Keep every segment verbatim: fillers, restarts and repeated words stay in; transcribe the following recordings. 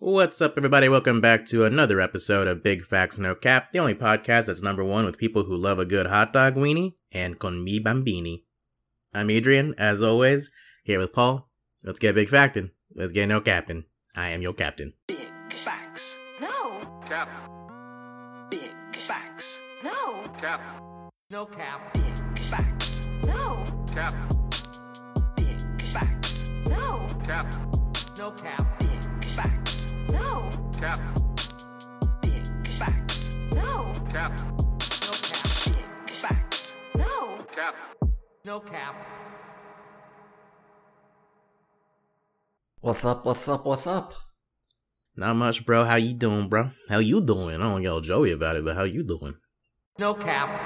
What's up, everybody? Welcome back to another episode of Big Facts No Cap, the only podcast that's number one with people who love a good hot dog weenie and con mi bambini. I'm Adrian, as always, here with Paul. Let's get big factin'. Let's get no capping. I am your captain. Big facts. No. Cap. Big facts. No. Cap. No cap. Big facts. No. Cap. Big facts. No. Cap. No cap. Big facts. No. Cap. Big facts. No. Cap. No cap. Big facts. No. Cap. No cap. What's up, what's up, what's up? Not much, bro. How you doing, bro? How you doing? I don't get all Joey about it, but how you doing? No cap.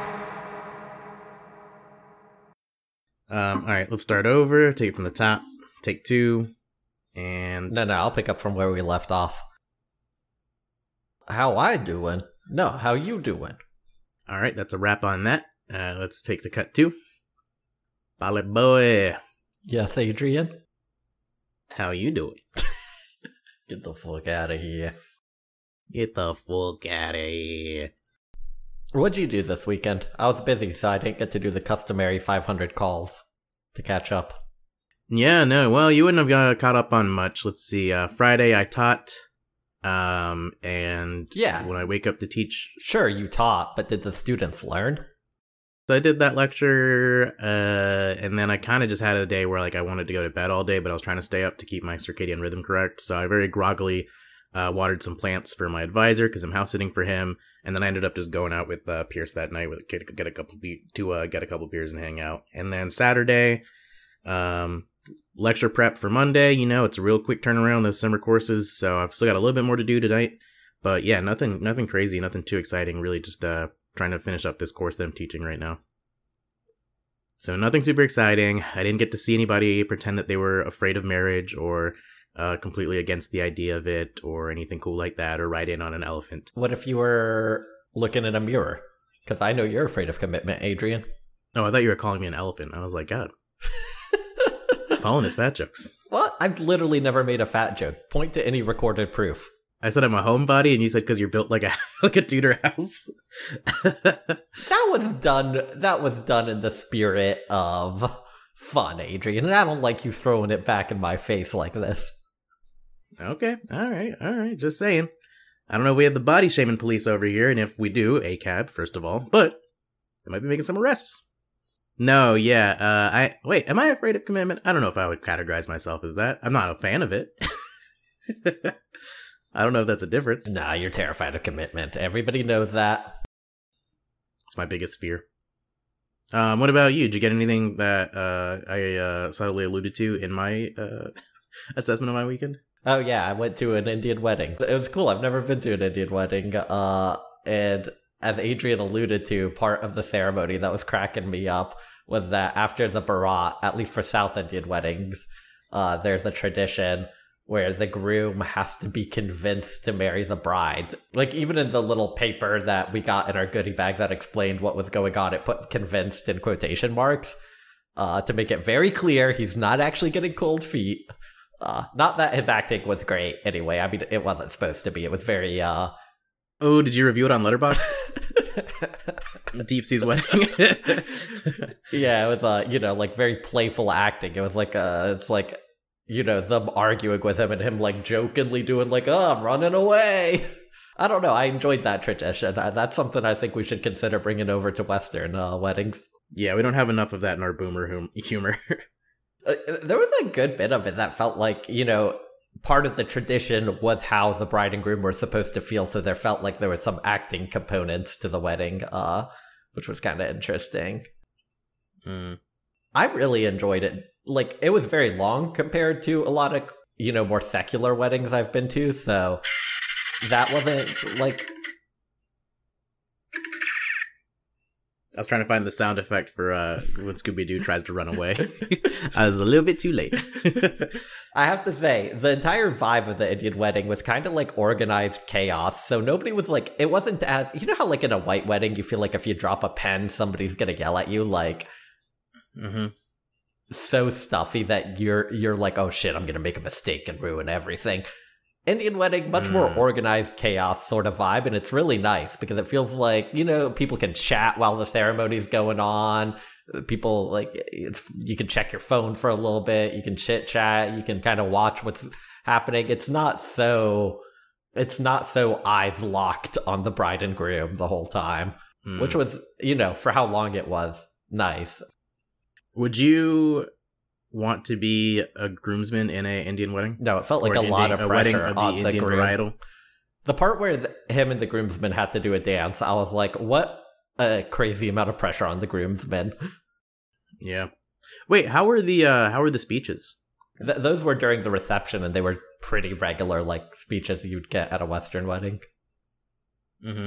Um, alright, let's start over. Take it from the top. Take two. And... No, no, I'll pick up from where we left off. How I doing? No, how you doing? Alright, that's a wrap on that. Uh, let's take the cut two. Bale boy. Yes, Adrian? How you doing? Get the fuck out of here. Get the fuck out of here. What'd you do this weekend? I was busy, so I didn't get to do the customary five hundred calls to catch up. Yeah, no, well, you wouldn't have got caught up on much. Let's see, uh, Friday I taught, um, and Yeah. when I wake up to teach, Sure, you taught, but did the students learn? so I did that lecture, uh, and then I kind of just had a day where, like, I wanted to go to bed all day, but I was trying to stay up to keep my circadian rhythm correct, so I very groggily, uh, watered some plants for my advisor, because I'm house sitting for him, and then I ended up just going out with, uh, Pierce that night, with get, get a couple, be- to, uh, get a couple beers and hang out, and then Saturday, um... lecture prep for Monday, you know, it's a real quick turnaround, those summer courses, so I've still got a little bit more to do tonight, but yeah, nothing nothing crazy, nothing too exciting, really just uh, trying to finish up this course that I'm teaching right now. So nothing super exciting. I didn't get to see anybody pretend that they were afraid of marriage or uh, completely against the idea of it or anything cool like that or ride in on an elephant. What if you were looking in a mirror? Because I know you're afraid of commitment, Adrian. Oh, I thought you were calling me an elephant. I was like, God. Paul and his fat jokes. What? I've literally never made a fat joke. Point to any recorded proof. I said I'm a homebody, and you said because you're built like a like a Tudor house. That was done. That was done in the spirit of fun, Adrian. And I don't like you throwing it back in my face like this. Okay, all right, all right. Just saying. I don't know if we have the body shaming police over here, and if we do, A C A B first of all, but they might be making some arrests. No, yeah. Uh, I wait. Am I afraid of commitment? I don't know if I would categorize myself as that. I'm not a fan of it. I don't know if that's a difference. Nah, you're terrified of commitment. Everybody knows that. It's my biggest fear. Um, what about you? Did you get anything that uh, I uh, subtly alluded to in my uh, assessment of my weekend? Oh yeah, I went to an Indian wedding. It was cool. I've never been to an Indian wedding. Uh, and as Adrian alluded to, part of the ceremony that was cracking me up was that after the Bharat, at least for South Indian weddings, uh, there's a tradition where the groom has to be convinced to marry the bride. Like, even in the little paper that we got in our goodie bag that explained what was going on, it put convinced in quotation marks uh, to make it very clear he's not actually getting cold feet. Uh, not that his acting was great anyway. I mean, it wasn't supposed to be. It was very... Uh... Oh, did you review it on Letterboxd? Deep Sea's wedding. Yeah, it was, uh, you know, like very playful acting. It was like, uh, it's like... you know, them arguing with him and him, like, jokingly doing, like, oh, I'm running away. I don't know. I enjoyed that tradition. That's something I think we should consider bringing over to Western uh, weddings. Yeah, we don't have enough of that in our boomer hum- humor. uh, there was a good bit of it that felt like, you know, part of the tradition was how the bride and groom were supposed to feel, so there felt like there was some acting components to the wedding, uh, which was kind of interesting. Mm. I really enjoyed it. Like, it was very long compared to a lot of, you know, more secular weddings I've been to, so that wasn't, like... I was trying to find the sound effect for uh, when Scooby-Doo tries to run away. I was a little bit too late. I have to say, the entire vibe of the Indian wedding was kind of like organized chaos, so nobody was like, it wasn't as, you know how like in a white wedding, you feel like if you drop a pen, somebody's gonna yell at you, like... Mm-hmm. So stuffy that you're you're like, oh shit, I'm gonna make a mistake and ruin everything. Indian wedding, much Mm. more organized chaos sort of vibe, and it's really nice because it feels like, you know, people can chat while the ceremony's going on. People, like, it's, you can check your phone for a little bit, you can chit chat, you can kind of watch what's happening. It's not so, it's not so eyes locked on the bride and groom the whole time, Mm. which was, you know, for how long it was, nice. Would you want to be a groomsman in a Indian wedding? No, it felt like Or a an lot Indian- of a wedding pressure of the on the Indian groom. varietal? The part where the, him and the groomsman had to do a dance, I was like, what a crazy amount of pressure on the groomsmen. Yeah. Wait, how were the uh, how were the speeches? Th- those were during the reception, and they were pretty regular, like speeches you'd get at a Western wedding. Mm-hmm.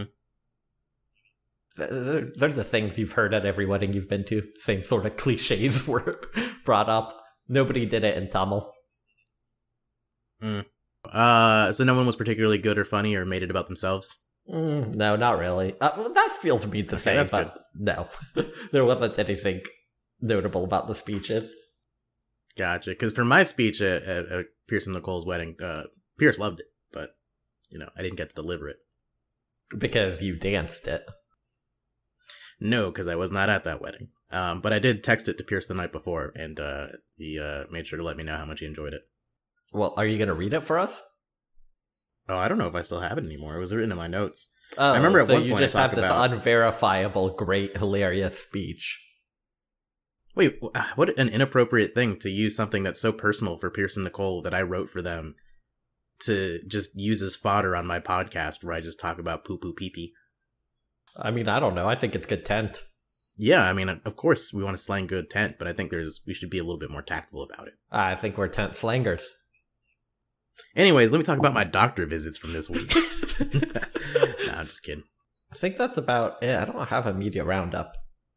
Th- They're the things you've heard at every wedding you've been to. Same sort of cliches were brought up. Nobody did it in Tamil. Mm. Uh, so no one was particularly good or funny or made it about themselves? Mm, no, not really. Uh, well, that feels mean to Okay, say, that's but no. There wasn't anything notable about the speeches. Gotcha. Because for my speech at, at, at Pierce and Nicole's wedding, uh, Pierce loved it, but, you know, I didn't get to deliver it. Because you danced it. No, because I was not at that wedding. Um, but I did text it to Pierce the night before, and uh, he uh, made sure to let me know how much he enjoyed it. Well, are you going to read it for us? Oh, I don't know if I still have it anymore. It was written in my notes. Oh, I remember at so one you point I just have talked this about- unverifiable, great, hilarious speech. Wait, wh- what an inappropriate thing to use something that's so personal for Pierce and Nicole that I wrote for them to just use as fodder on my podcast where I just talk about poo poo pee pee. I mean, I don't know. I think it's good tent. Yeah, I mean, of course we want to slang good tent, but I think there's we should be a little bit more tactful about it. I think we're tent slangers. Anyways, let me talk about my doctor visits from this week. Nah, I'm just kidding. I think that's about it. I don't have a media roundup.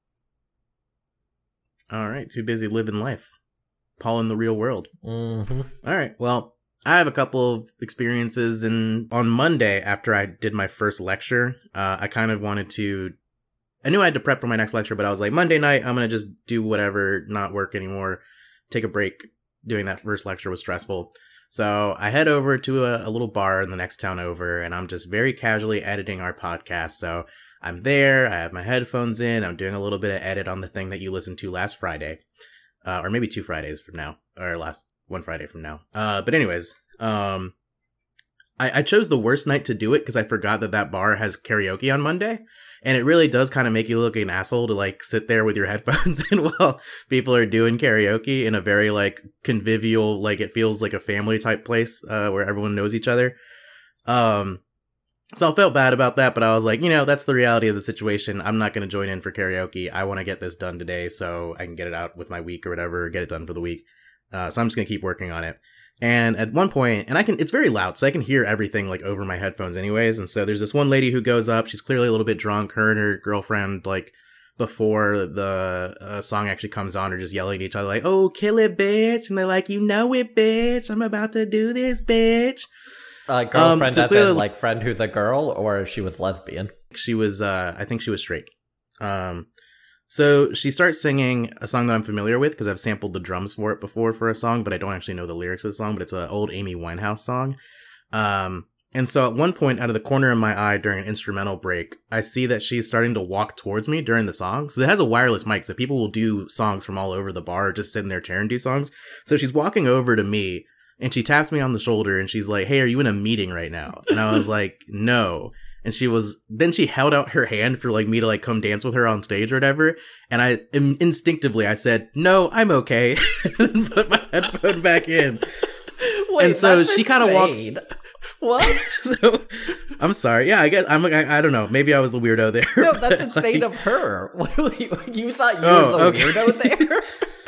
All right, too busy living life. Paul in the real world. Mm-hmm. All right, well, I have a couple of experiences, and on Monday, after I did my first lecture, uh, I kind of wanted to... I knew I had to prep for my next lecture, but I was like, Monday night, I'm going to just do whatever, not work anymore, take a break. Doing that first lecture was stressful. So I head over to a, a little bar in the next town over, and I'm just very casually editing our podcast. So I'm there, I have my headphones in, I'm doing a little bit of edit on the thing that you listened to last Friday. Uh, or maybe two Fridays from now, or last one Friday from now. Uh, but anyways, um, I, I chose the worst night to do it because I forgot that that bar has karaoke on Monday. And it really does kind of make you look like an asshole to like sit there with your headphones in while people are doing karaoke in a very like convivial, like it feels like a family type place uh, where everyone knows each other. Um, so I felt bad about that, but I was like, you know, that's the reality of the situation. I'm not going to join in for karaoke. I want to get this done today so I can get it out with my week or whatever, or get it done for the week. Uh, so I'm just going to keep working on it. And at one point, and I can, it's very loud, so I can hear everything like over my headphones anyways. And so there's this one lady who goes up. She's clearly a little bit drunk. Her and her girlfriend, like before the uh, song actually comes on, are just yelling at each other like, "Oh, kill it, bitch!" And they're like, "You know it, bitch. I'm about to do this, bitch." Uh, girlfriend Um, so as clearly- in, like, friend who's a girl, or she was lesbian? She was, uh, I think she was straight. Um, so she starts singing a song that I'm familiar with because I've sampled the drums for it before for a song, but I don't actually know the lyrics of the song, but it's an old Amy Winehouse song. Um, and so at one point out of the corner of my eye during an instrumental break, I see that she's starting to walk towards me during the song. So it has a wireless mic, so people will do songs from all over the bar or just sit in their chair and do songs. So she's walking over to me and she taps me on the shoulder and she's like, "Hey, are you in a meeting right now?" And I was like, "No." And she was, then she held out her hand for like me to like come dance with her on stage or whatever. And I in- instinctively, I said, "No, I'm okay." And put my headphone back in. Wait, And so that's she kinda walks- insane. What? So I'm sorry. Yeah, I guess I'm like, I, I don't know. Maybe I was the weirdo there. No, that's but, insane like, of her. What, you thought you Oh, were the okay. weirdo there?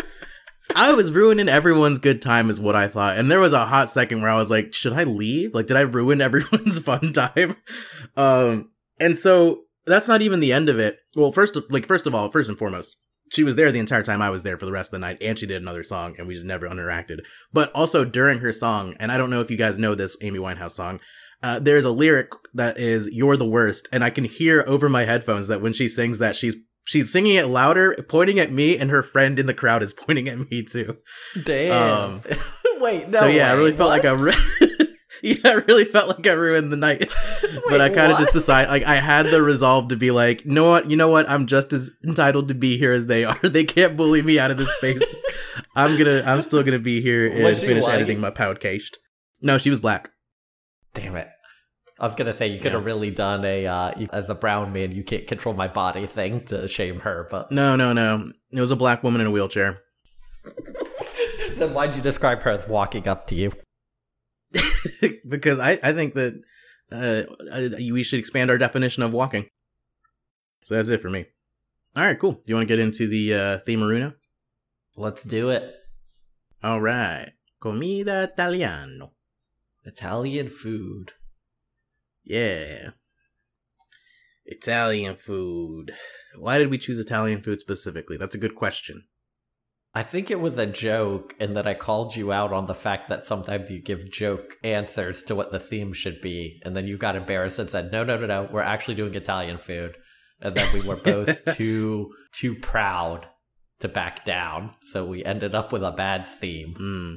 I was ruining everyone's good time is what I thought. And there was a hot second where I was like, should I leave? Like, did I ruin everyone's fun time? Um, and so that's not even the end of it. Well, first, like, first of all, first and foremost, she was there the entire time I was there for the rest of the night, and she did another song, and we just never interacted. But also during her song, and I don't know if you guys know this Amy Winehouse song, uh, there's a lyric that is, "You're the worst," and I can hear over my headphones that when she sings that, she's she's singing it louder, pointing at me, and her friend in the crowd is pointing at me too. Damn. Um, Wait, no so yeah, way. I really felt What? like a re- Yeah, I really felt like I ruined the night. But I kind of just decided, like, I had the resolve to be like, you know what, you know what, I'm just as entitled to be here as they are. They can't bully me out of this space. I'm gonna, I'm still gonna be here and Was she finish white? editing my podcast. No, she was black. Damn it. I was gonna say, you could have Yeah. really done a, uh, you, as a brown man, you can't control my body thing to shame her, but... No, no, no. It was a black woman in a wheelchair. Then why'd you describe her as walking up to you? Because I, I think that uh, I- we should expand our definition of walking. So that's it for me. All right, cool. Do you want to get into the uh, theme Aruna? Let's do it. All right. Comida italiano. Italian food. Yeah. Italian food. Why did we choose Italian food specifically? That's a good question. I think it was a joke, and that I called you out on the fact that sometimes you give joke answers to what the theme should be, and then you got embarrassed and said, no, no, no, no, we're actually doing Italian food. And then we were both too too proud to back down, so we ended up with a bad theme. Mm.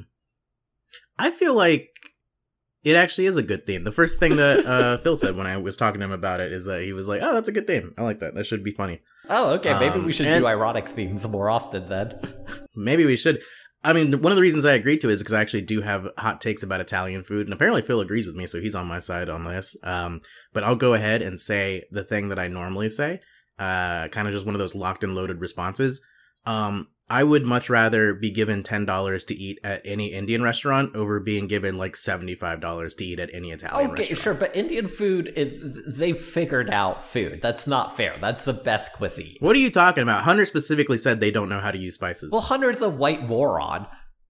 I feel like it actually is a good theme. The first thing that uh, Phil said when I was talking to him about it is that he was like, oh, that's a good theme. I like that. That should be funny. Oh, okay, maybe Um, we should and- do ironic themes more often then. Maybe we should. I mean, one of the reasons I agreed to it is because I actually do have hot takes about Italian food, and apparently Phil agrees with me, so he's on my side on this. Um, but I'll go ahead and say the thing that I normally say, uh, kind of just one of those locked and loaded responses. Um, I would much rather be given ten dollars to eat at any Indian restaurant over being given like seventy-five dollars to eat at any Italian Okay, restaurant. sure, but Indian food is, they've figured out food. That's not fair. That's the best cuisine. What are you talking about? Hunter specifically said they don't know how to use spices. Well, Hunter's a white moron.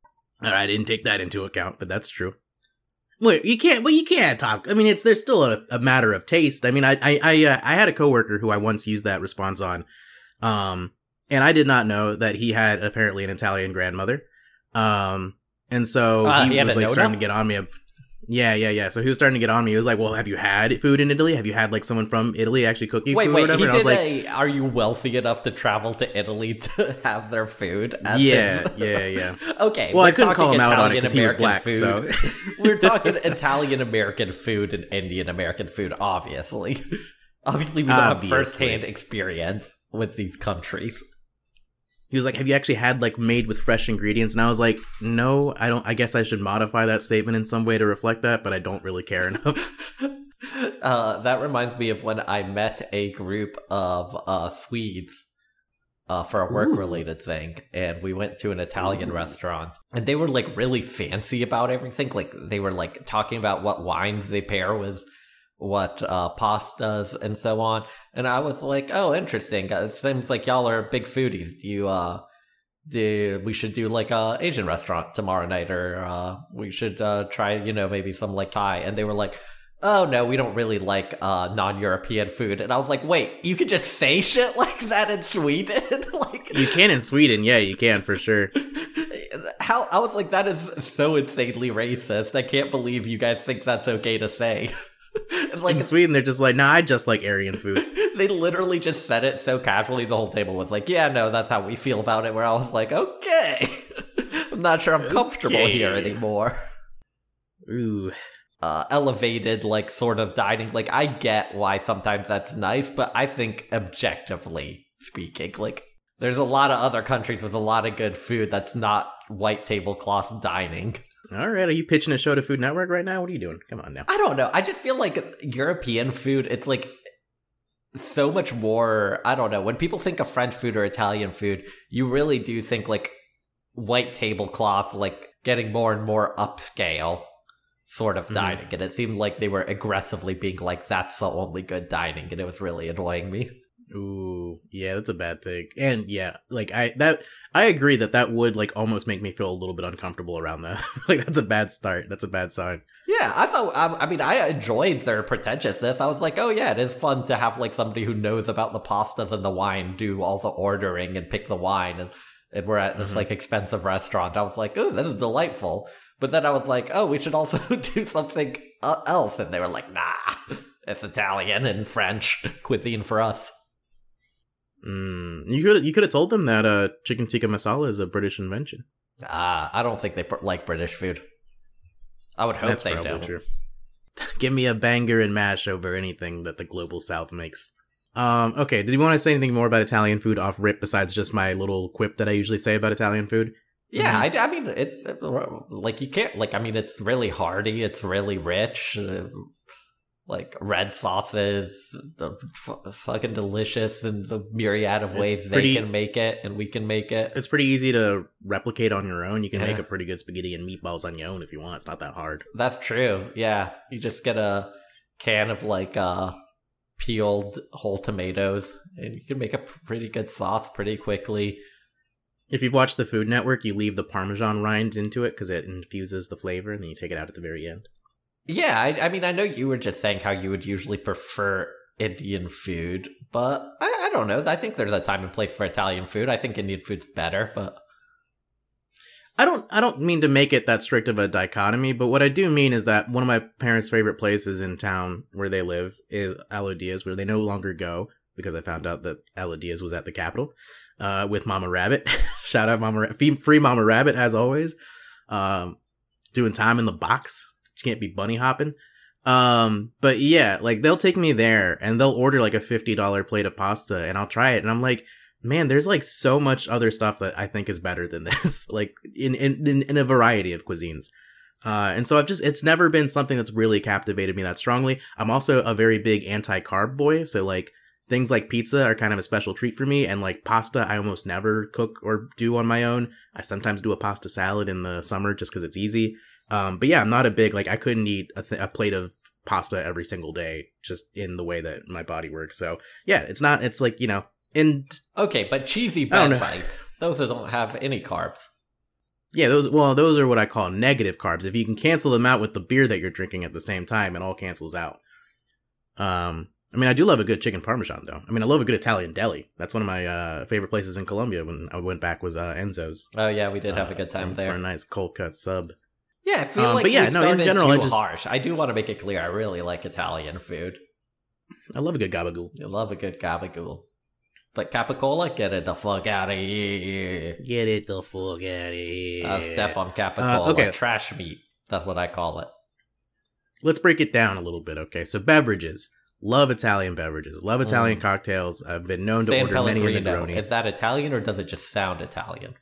I didn't take that into account, but that's true. Wait, you can't. Well, you can't talk. I mean, it's there's still a, a matter of taste. I mean, I I I, uh, I had a coworker who I once used that response on, um, and I did not know that he had apparently an Italian grandmother, um, and so Uh, he, he had was a like Nona? starting to get on me. Yeah, yeah, yeah. So he was starting to get on me. He was like, "Well, have you had food in Italy? Have you had like someone from Italy actually cook you Wait, food or wait, whatever?" he And I was did like, a, are you wealthy enough to travel to Italy to have their food? as "Yeah, his- yeah, yeah." Okay, Well, we're I couldn't call talking him out on it Italian because he was American black. food. So We're talking Italian American food and Indian American food, obviously. Obviously, we don't Obviously. have first-hand experience with these countries. he was like, "Have you actually had like made with fresh ingredients?" And I was like, "No, I don't. I guess I should modify that statement in some way to reflect that, but I don't really care enough." uh, that reminds me of when I met a group of uh, Swedes uh, for a work-related thing, and we went to an Italian Ooh. restaurant, and they were like really fancy about everything. Like they were like talking about what wines they pair with what uh, pastas and so on, and I was like, "Oh, interesting. It seems like y'all are big foodies. Do you uh, do we should do like a Asian restaurant tomorrow night, or uh, we should uh, try, you know, maybe some like Thai?" And they were like, "Oh no, we don't really like uh, non-European food." And I was like, "Wait, you could just say shit like that in Sweden?" Like, You can in Sweden, yeah, you can for sure. how? I was like, that is so insanely racist. I can't believe you guys think that's okay to say. And, like, In Sweden, they're just like, "Nah, I just like Aryan food." they literally just said it so casually. The whole table was like, "Yeah, no, that's how we feel about it." Where I was like, "Okay, I'm not sure I'm comfortable Okay. here anymore." Ooh, Uh, elevated, like, sort of dining. Like, I get why sometimes that's nice, but I think objectively speaking, like, there's a lot of other countries with a lot of good food that's not white tablecloth dining. all right. Are you pitching a show to Food Network right now? What are you doing? Come on now. I don't know. I just feel like European food, it's like so much more. I don't know. When people think of French food or Italian food, you really do think like white tablecloth, like getting more and more upscale sort of Mhm. dining. And it seemed like they were aggressively being like, that's the only good dining. And it was really annoying me. Ooh, yeah, that's a bad thing. And yeah, like I that I agree that that would like almost make me feel a little bit uncomfortable around that. Like that's a bad start. That's a bad sign. Yeah, I thought, I, I mean, I enjoyed their pretentiousness. I was like, oh yeah, it is fun to have like somebody who knows about the pastas and the wine do all the ordering and pick the wine. And, and we're at this Mhm. like expensive restaurant. I was like, oh, this is delightful. But then I was like, oh, we should also do something uh, else. And they were like, nah, it's Italian and French cuisine for us. Mm, you could you could have told them that uh, chicken tikka masala is a British invention. Ah, I don't think they pr- like British food. I would hope That's they probably don't. true. Give me a banger and mash over anything that the global south makes. Um, okay, did you want to say anything more about Italian food off rip besides just my little quip that I usually say about Italian food? Yeah, I, I mean, it, it, like, you can't, like, I mean, it's really hearty, it's really rich, uh, like, red sauces, the f- fucking delicious, and the myriad of ways it's pretty, they can make it, and we can make it. It's pretty easy to replicate on your own. You can yeah. make a pretty good spaghetti and meatballs on your own if you want. It's not that hard. That's true, yeah. You just get a can of, like, uh... peeled whole tomatoes, and you can make a pretty good sauce pretty quickly. If you've watched the Food Network, you leave the Parmesan rind into it because it infuses the flavor, and then you take it out at the very end. Yeah, I, I mean, I know you were just saying how you would usually prefer Indian food, but I, I don't know. I think there's a time and place for Italian food. I think Indian food's better, but I don't I don't mean to make it that strict of a dichotomy, but what I do mean is that one of my parents' favorite places in town where they live is Alo Diaz, where they no longer go because I found out that Alo Diaz was at the Capitol uh, with Mama Rabbit. Shout out Mama Rabbit. Free Mama Rabbit, as always. Um, doing time in the box. You can't be bunny hopping. Um, but yeah, like they'll take me there and they'll order like a fifty dollars plate of pasta and I'll try it. And I'm like, man, there's like so much other stuff that I think is better than this, like in, in, in a variety of cuisines. Uh, and so I've just, it's never been something that's really captivated me that strongly. I'm also a very big anti-carb boy. So like things like pizza are kind of a special treat for me. And like pasta, I almost never cook or do on my own. I sometimes do a pasta salad in the summer just because it's easy. Um, but yeah, I'm not a big, like I couldn't eat a, th- a plate of pasta every single day just in the way that my body works. So yeah, it's not, it's like, you know, and okay, but cheesy bread bites, those don't have any carbs. Yeah, those well, those are what I call negative carbs. If you can cancel them out with the beer that you're drinking at the same time, it all cancels out. Um, I mean, I do love a good chicken parmesan, though. I mean, I love a good Italian deli. That's one of my uh, favorite places in Colombia when I went back was uh, Enzo's. Oh yeah, we did have a good time uh, there. For a nice cold cut sub. Yeah, I feel um, like but yeah, we no, started in general, too I just harsh. I do want to make it clear, I really like Italian food. I love a good gabagool. You love a good gabagool. But Capicola, get it the fuck out of here. Get it the fuck out of here. Uh, step on Capicola. Uh, okay. Trash meat. That's what I call it. Let's break it down a little bit, okay? So beverages. Love Italian beverages. Love Italian mm. cocktails. I've been known to San order Pellegrino. many in the Negroni. Is that Italian or does it just sound Italian?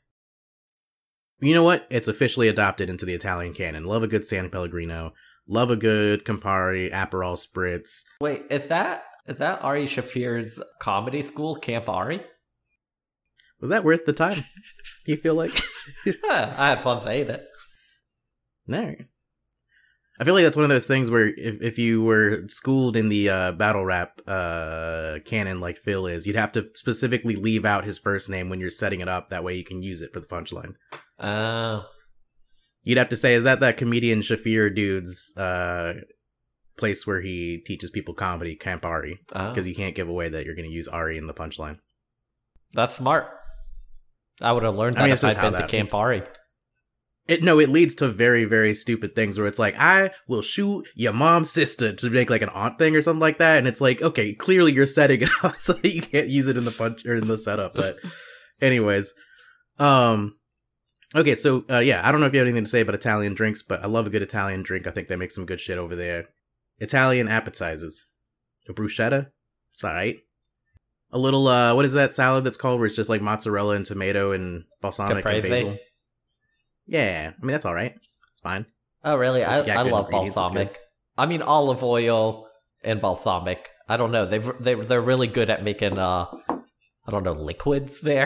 You know what? It's officially adopted into the Italian canon. Love a good San Pellegrino. Love a good Campari, Aperol Spritz. Wait, is that... Is that Ari Shafir's comedy school, Camp Ari? Was that worth the time? Do you feel like? Yeah, I had fun saying it. No. I feel like that's one of those things where if, if you were schooled in the uh, battle rap uh, canon like Phil is, you'd have to specifically leave out his first name when you're setting it up. That way you can use it for the punchline. Oh. Uh, you'd have to say, is that that comedian Shafir dude's... Uh, place where he teaches people comedy, Camp Ari, because oh. you can't give away that you're going to use Ari in the punchline. That's smart. I would have learned that I mean, if I'd been to Camp Ari. It no, it leads to very, very stupid things where it's like, I will shoot your mom's sister to make like an aunt thing or something like that, and it's like, okay, clearly you're setting it up so that you can't use it in the punch or in the setup. But, anyways, um. Okay, so uh, yeah, I don't know if you have anything to say about Italian drinks, but I love a good Italian drink. I think they make some good shit over there. Italian appetizers. A bruschetta. It's alright. A little, uh, what is that salad that's called where it's just like mozzarella and tomato and balsamic Caprese. and basil? Yeah, I mean, that's alright. It's fine. Oh, really? I, I love balsamic. I mean, olive oil and balsamic. I don't know. They've, they, they're really good at making, uh, I don't know, liquids there.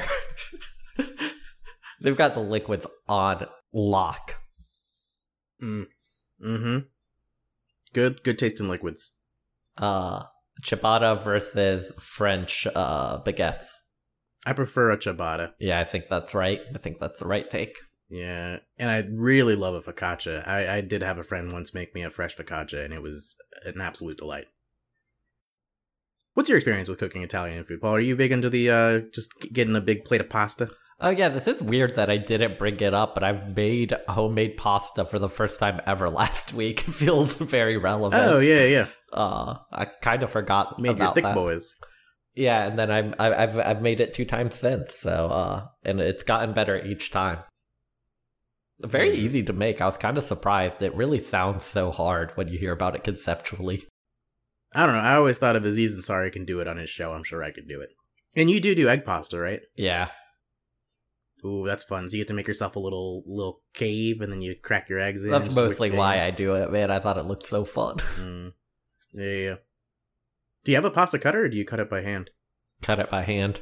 They've got the liquids on lock. Mm. Mm-hmm. Good, good tasting liquids. Uh, ciabatta versus French uh, baguettes. I prefer a ciabatta. Yeah, I think that's right. I think that's the right take. Yeah, and I really love a focaccia. I, I did have a friend once make me a fresh focaccia, and it was an absolute delight. What's your experience with cooking Italian food, Paul? Are you big into the uh, just getting a big plate of pasta? Oh yeah, this is weird that I didn't bring it up, but I've made homemade pasta for the first time ever last week. It feels very relevant. Oh yeah, yeah. Uh, I kind of forgot made about your thick that. boys. Yeah, and then I'm I've I've made it two times since. So uh, and it's gotten better each time. Very easy to make. I was kind of surprised. It really sounds so hard when you hear about it conceptually. I don't know. I always thought if Aziz Ansari can do it on his show, I'm sure I could do it. And you do do egg pasta, right? Yeah. Ooh, that's fun. So you get to make yourself a little little cave, and then you crack your eggs in. That's mostly why I do it, man. I thought it looked so fun. Mm. Yeah, yeah. Do you have a pasta cutter, or do you cut it by hand? Cut it by hand.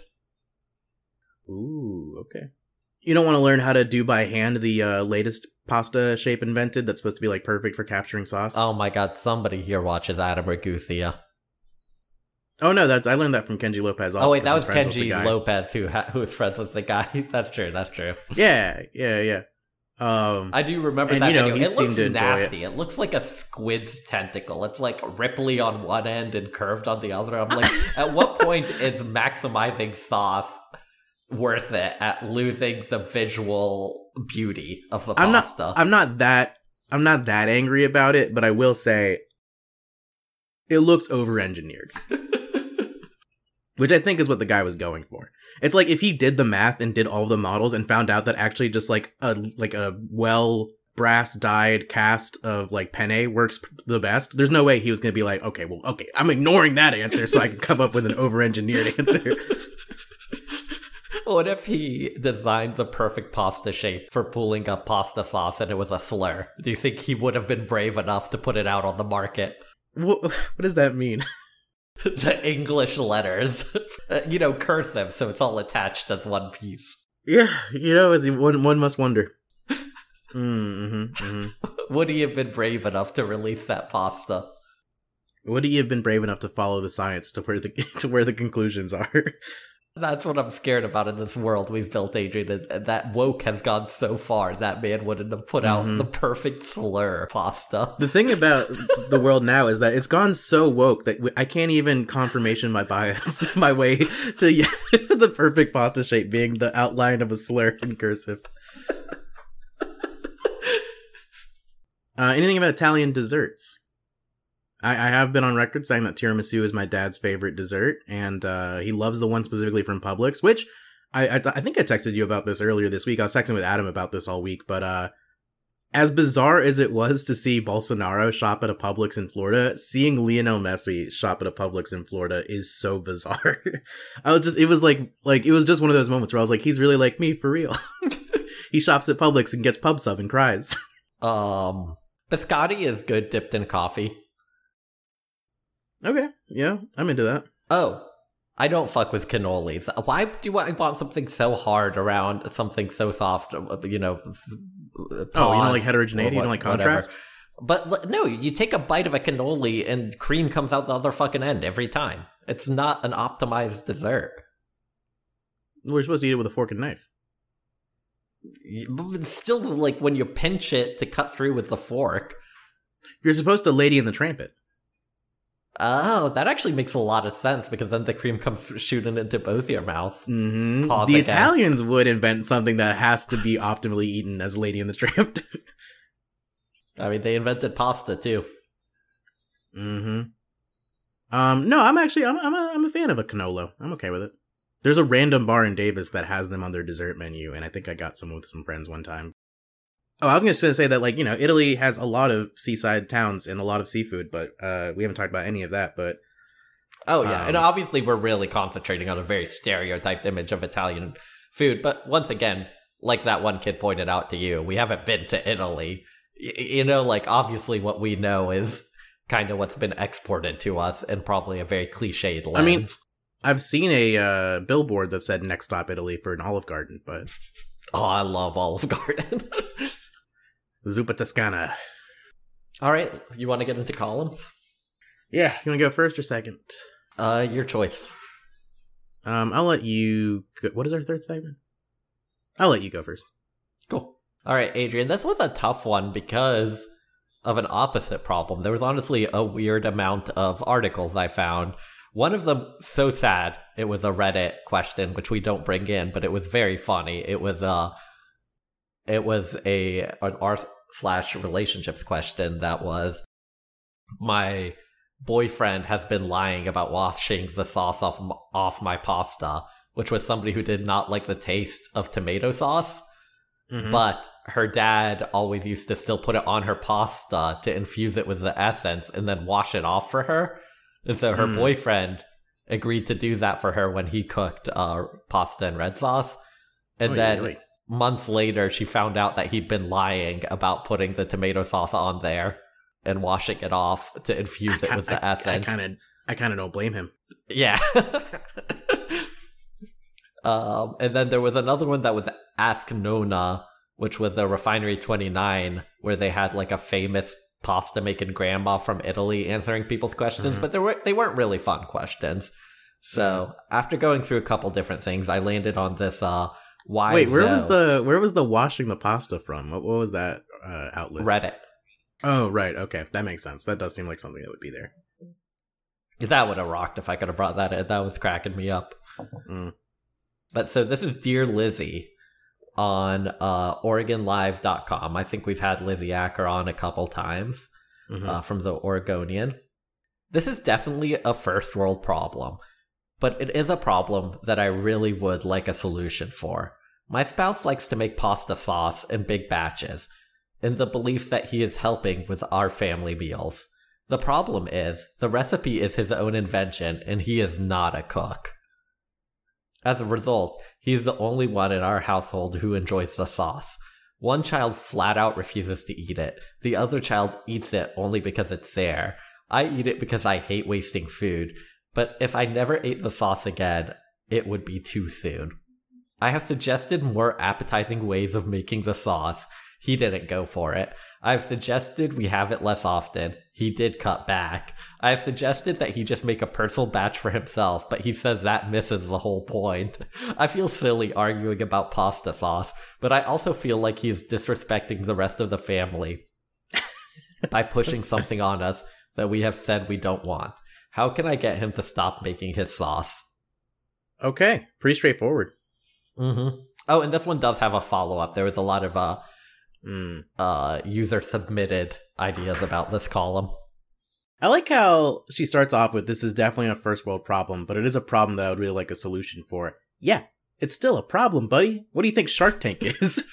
Ooh, okay. You don't want to learn how to do by hand the uh, latest pasta shape invented that's supposed to be like perfect for capturing sauce? Oh my god, somebody here watches Adam Ragusa. Oh no, that I learned that from Kenji Lopez. Oh wait, that was Kenji Lopez who ha- who was friends with the guy. That's true. That's true. Yeah, yeah, yeah. Um, I do remember and, that you know, video. he It seemed looks to enjoy nasty. It. it looks like a squid's tentacle. It's like ripply on one end and curved on the other. I'm like, at what point is maximizing sauce worth it at losing the visual beauty of the I'm pasta? not. I'm not that. I'm not that angry about it, but I will say, it looks over-engineered. Which I think is what the guy was going for. It's like if he did the math and did all the models and found out that actually just like a like a well brass dyed cast of like penne works the best. There's no way he was going to be like, okay, well, okay, I'm ignoring that answer so I can come up with an over-engineered answer. What if he designed the perfect pasta shape for pooling up pasta sauce and it was a slur? Do you think he would have been brave enough to put it out on the market? What, what does that mean? The English letters. You know, cursive, so it's all attached as one piece. Yeah, you know, as one, one must wonder. Mm-hmm, mm-hmm. Would he have been brave enough to release that pasta? Would he have been brave enough to follow the science to where the to where the conclusions are? That's what I'm scared about in this world we've built, Adrian. And that woke has gone so far, that man wouldn't have put out mm-hmm. the perfect slur pasta. The thing about the world now is that it's gone so woke that I can't even confirmation my bias my way to yeah, the perfect pasta shape being the outline of a slur in cursive. Uh, anything about Italian desserts? I, I have been on record saying that tiramisu is my dad's favorite dessert, and uh, he loves the one specifically from Publix, which I, I I think I texted you about this earlier this week. I was texting with Adam about this all week, but uh, as bizarre as it was to see Bolsonaro shop at a Publix in Florida, seeing Lionel Messi shop at a Publix in Florida is so bizarre. I was just, it was like, like, it was just one of those moments where I was like, he's really like me, for real. He shops at Publix and gets pub sub and cries. Um, biscotti is good dipped in coffee. Okay, yeah, I'm into that. Oh, I don't fuck with cannolis. Why do I want something so hard around something so soft, you know? Oh, you don't like heterogeneity? You don't like contrast? Whatever. But no, you take a bite of a cannoli and cream comes out the other fucking end every time. It's not an optimized dessert. We're supposed to eat it with a fork and knife. But still, like, when you pinch it to cut through with the fork. You're supposed to Lady and the Tramp it. Oh, that actually makes a lot of sense, because then the cream comes shooting into both your mouths. Mm-hmm. The again. Italians would invent something that has to be optimally eaten as Lady and the Tramp. I mean, they invented pasta too. Mm-hmm. Um, no, I'm actually I'm I'm a, I'm a fan of a cannolo. I'm okay with it. There's a random bar in Davis that has them on their dessert menu, and I think I got some with some friends one time. Oh, I was going to say that, like, you know, Italy has a lot of seaside towns and a lot of seafood, but uh, we haven't talked about any of that, but... Oh, yeah, um, and obviously we're really concentrating on a very stereotyped image of Italian food, but once again, like that one kid pointed out to you, we haven't been to Italy. Y- you know, like, obviously what we know is kind of what's been exported to us in probably a very cliched lens. I mean, I've seen a uh, billboard that said Next Stop Italy for an Olive Garden, but... Oh, I love Olive Garden. Zuppa Toscana. All right, you want to get into columns? Yeah, you want to go first or second? Uh, your choice. Um, I'll let you... Go. What is our third segment? I'll let you go first. Cool. All right, Adrian, this was a tough one because of an opposite problem. There was honestly a weird amount of articles I found. One of them, so sad, it was a Reddit question, which we don't bring in, but it was very funny. It was uh, it was a an r slash relationships question that was, my boyfriend has been lying about washing the sauce off off my pasta, which was somebody who did not like the taste of tomato sauce. Mm-hmm. But her dad always used to still put it on her pasta to infuse it with the essence and then wash it off for her. And so her mm. boyfriend agreed to do that for her when he cooked uh, pasta and red sauce. And oh, then yeah, months later, she found out that he'd been lying about putting the tomato sauce on there and washing it off to infuse I, it with I, the essence. I kind of I kind of don't blame him. Yeah. um, and then there was another one that was Ask Nona, which was a Refinery twenty-nine, where they had like a famous pasta making grandma from Italy answering people's questions, mm-hmm. but they, were, they weren't really fun questions. So mm-hmm. after going through a couple different things, I landed on this... Uh, Why Wait, where so? was the where was the washing the pasta from? What, what was that uh, outlet? Reddit. Oh, right. Okay, that makes sense. That does seem like something that would be there. That would have rocked if I could have brought that in. That was cracking me up. Mm. But so this is Dear Lizzie on uh, Oregon Live dot com. I think we've had Lizzie Acker on a couple times mm-hmm. uh, from the Oregonian. This is definitely a first world problem. But it is a problem that I really would like a solution for. My spouse likes to make pasta sauce in big batches, in the belief that he is helping with our family meals. The problem is, the recipe is his own invention, and he is not a cook. As a result, he is the only one in our household who enjoys the sauce. One child flat out refuses to eat it. The other child eats it only because it's there. I eat it because I hate wasting food. But if I never ate the sauce again, it would be too soon. I have suggested more appetizing ways of making the sauce. He didn't go for it. I've suggested we have it less often. He did cut back. I've suggested that he just make a personal batch for himself, but he says that misses the whole point. I feel silly arguing about pasta sauce, but I also feel like he is disrespecting the rest of the family by pushing something on us that we have said we don't want. How can I get him to stop making his sauce? Okay, pretty straightforward. Mm-hmm. Oh, and this one does have a follow-up. There was a lot of uh, mm. uh, user-submitted ideas about this column. I like how she starts off with, this is definitely a first-world problem, but it is a problem that I would really like a solution for. Yeah, it's still a problem, buddy. What do you think Shark Tank is?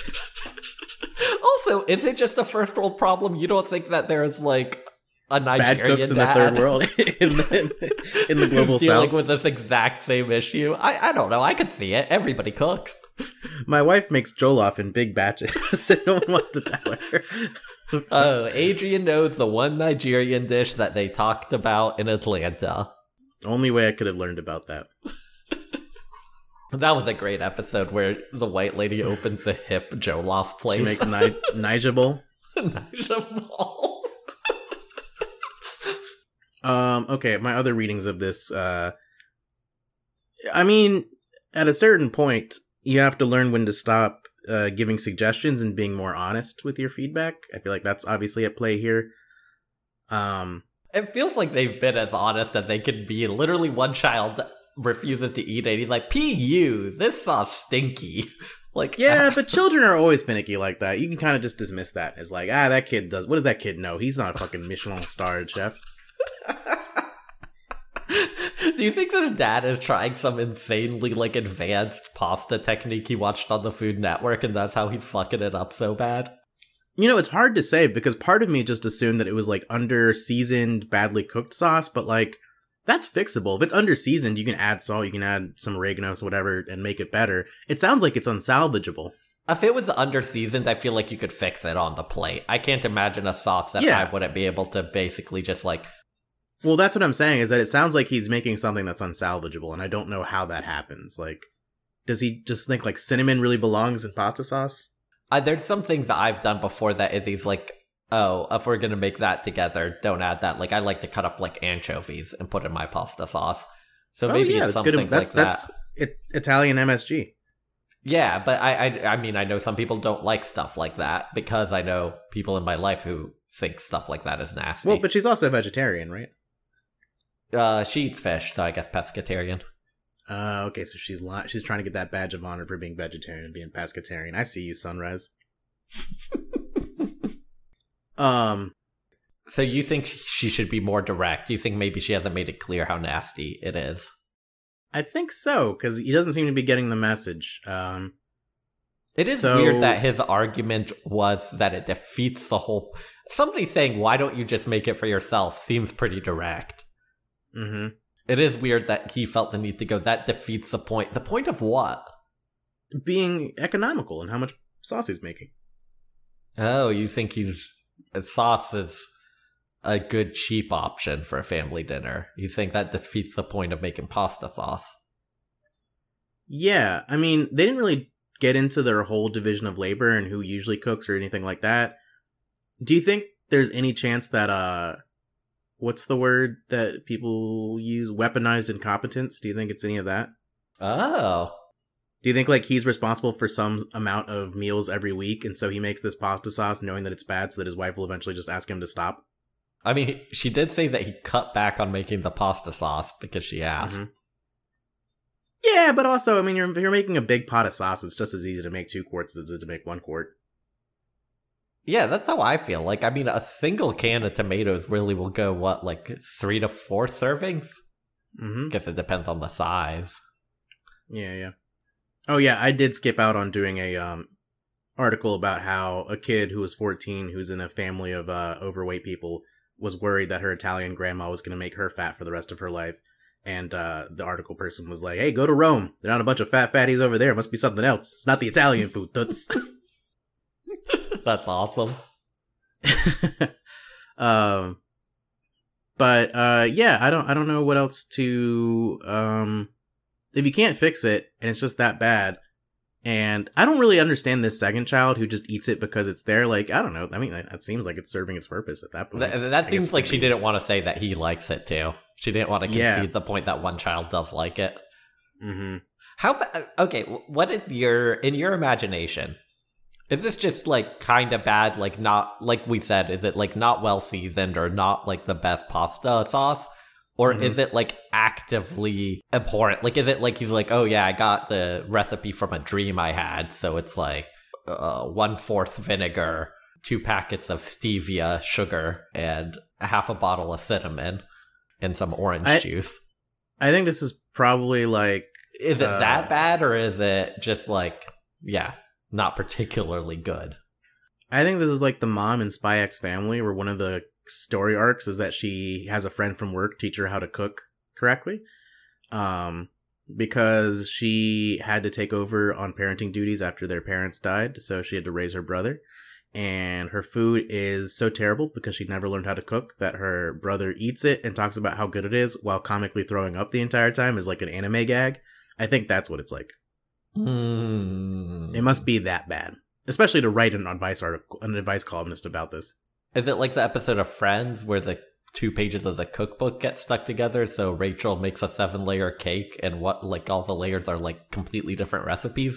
Also, is it just a first-world problem? You don't think that there's, like... a Nigerian bad cooks in dad. the third world in the, in the global dealing south with this exact same issue. I, I don't know. I could see it. Everybody cooks. My wife makes jollof in big batches, and no one wants to tell her. Oh, Adrian knows the one Nigerian dish that they talked about in Atlanta. Only way I could have learned about that. That was a great episode where the white lady opens a hip jollof place. She makes Ni- Nigel. Nigel. Um, okay, my other readings of this, uh, I mean, at a certain point, you have to learn when to stop, uh, giving suggestions and being more honest with your feedback. I feel like that's obviously at play here. Um, it feels like they've been as honest as they can be. Literally one child refuses to eat it. He's like, P U, this sauce stinky. Like, yeah, but children are always finicky like that. You can kind of just dismiss that as like, ah, that kid does, what does that kid know? He's not a fucking Michelin starred chef. Do you think this dad is trying some insanely like advanced pasta technique he watched on the Food Network and that's how he's fucking it up so bad? You know, it's hard to say because part of me just assumed that it was like under seasoned, badly cooked sauce, but like that's fixable. If it's under seasoned, you can add salt, you can add some oregano, so whatever, and make it better. It sounds like it's unsalvageable. If it was under seasoned, I feel like you could fix it on the plate. I can't imagine a sauce that yeah. I wouldn't be able to basically just like... Well, that's what I'm saying, is that it sounds like he's making something that's unsalvageable, and I don't know how that happens. Like, does he just think, like, cinnamon really belongs in pasta sauce? Uh, there's some things that I've done before that is he's like, oh, if we're going to make that together, don't add that. Like, I like to cut up, like, anchovies and put in my pasta sauce. So oh, maybe yeah, it's that's something good. That's, like that's that. It, Italian M S G. Yeah, but I, I, I mean, I know some people don't like stuff like that because I know people in my life who think stuff like that is nasty. Well, but she's also a vegetarian, right? Uh, she eats fish, so I guess pescatarian. Uh, okay, so she's li- she's trying to get that badge of honor for being vegetarian and being pescatarian. I see you, Sunrise. um, so you think she should be more direct? You think maybe she hasn't made it clear how nasty it is? I think so, because he doesn't seem to be getting the message. Um, It is So- weird that his argument was that it defeats the whole... Somebody saying, why don't you just make it for yourself, seems pretty direct. Mm-hmm. It is weird that he felt the need to go, that defeats the point. The point of what? Being economical and how much sauce he's making. Oh, you think he's... Sauce is a good cheap option for a family dinner. You think that defeats the point of making pasta sauce? Yeah, I mean, they didn't really get into their whole division of labor and who usually cooks or anything like that. Do you think there's any chance that, uh, what's the word that people use? Weaponized incompetence? Do you think it's any of that? Oh. Do you think, like, he's responsible for some amount of meals every week, and so he makes this pasta sauce knowing that it's bad so that his wife will eventually just ask him to stop? I mean, she did say that he cut back on making the pasta sauce because she asked. Mm-hmm. Yeah, but also, I mean, you're, if you're making a big pot of sauce, it's just as easy to make two quarts as it is to make one quart. Yeah, that's how I feel. Like, I mean, a single can of tomatoes really will go, what, like three to four servings? Mm-hmm. Guess it depends on the size. Yeah, yeah. Oh, yeah, I did skip out on doing a um article about how a kid who was fourteen, who's in a family of uh, overweight people, was worried that her Italian grandma was going to make her fat for the rest of her life. And uh, the article person was like, hey, go to Rome. They're not a bunch of fat fatties over there. It must be something else. It's not the Italian food, toots. That's awesome. um, but uh, yeah, I don't, I don't know what else to. Um, if you can't fix it and it's just that bad, and I don't really understand this second child who just eats it because it's there. Like, I don't know. I mean, that, that seems like it's serving its purpose at that point. Th- that I seems guess like she maybe. didn't want to say that he likes it too. She didn't want to concede Yeah. the point that one child does like it. Mm-hmm. How ba- okay, what is your in your imagination? Is this just like kind of bad, like not like we said, is it like not well seasoned or not like the best pasta sauce? Or Mhm. is it like actively abhorrent? Like is it like he's like, "Oh yeah, I got the recipe from a dream I had, so it's like uh, one fourth vinegar, two packets of stevia sugar, and half a bottle of cinnamon, and some orange I- juice." I think this is probably like. Is it Uh, that bad, or is it just like, yeah, not particularly good? I think this is like the mom in Spy X Family, where one of the story arcs is that she has a friend from work teach her how to cook correctly. Um, because she had to take over on parenting duties after their parents died, so she had to raise her brother. And her food is so terrible because she never learned how to cook that her brother eats it and talks about how good it is while comically throwing up the entire time as like an anime gag. I think that's what it's like. Mm. It must be that bad, especially to write an advice article, an advice columnist about this. Is it like the episode of Friends where the two pages of the cookbook get stuck together? So Rachel makes a seven layer cake, and what like all the layers are like completely different recipes.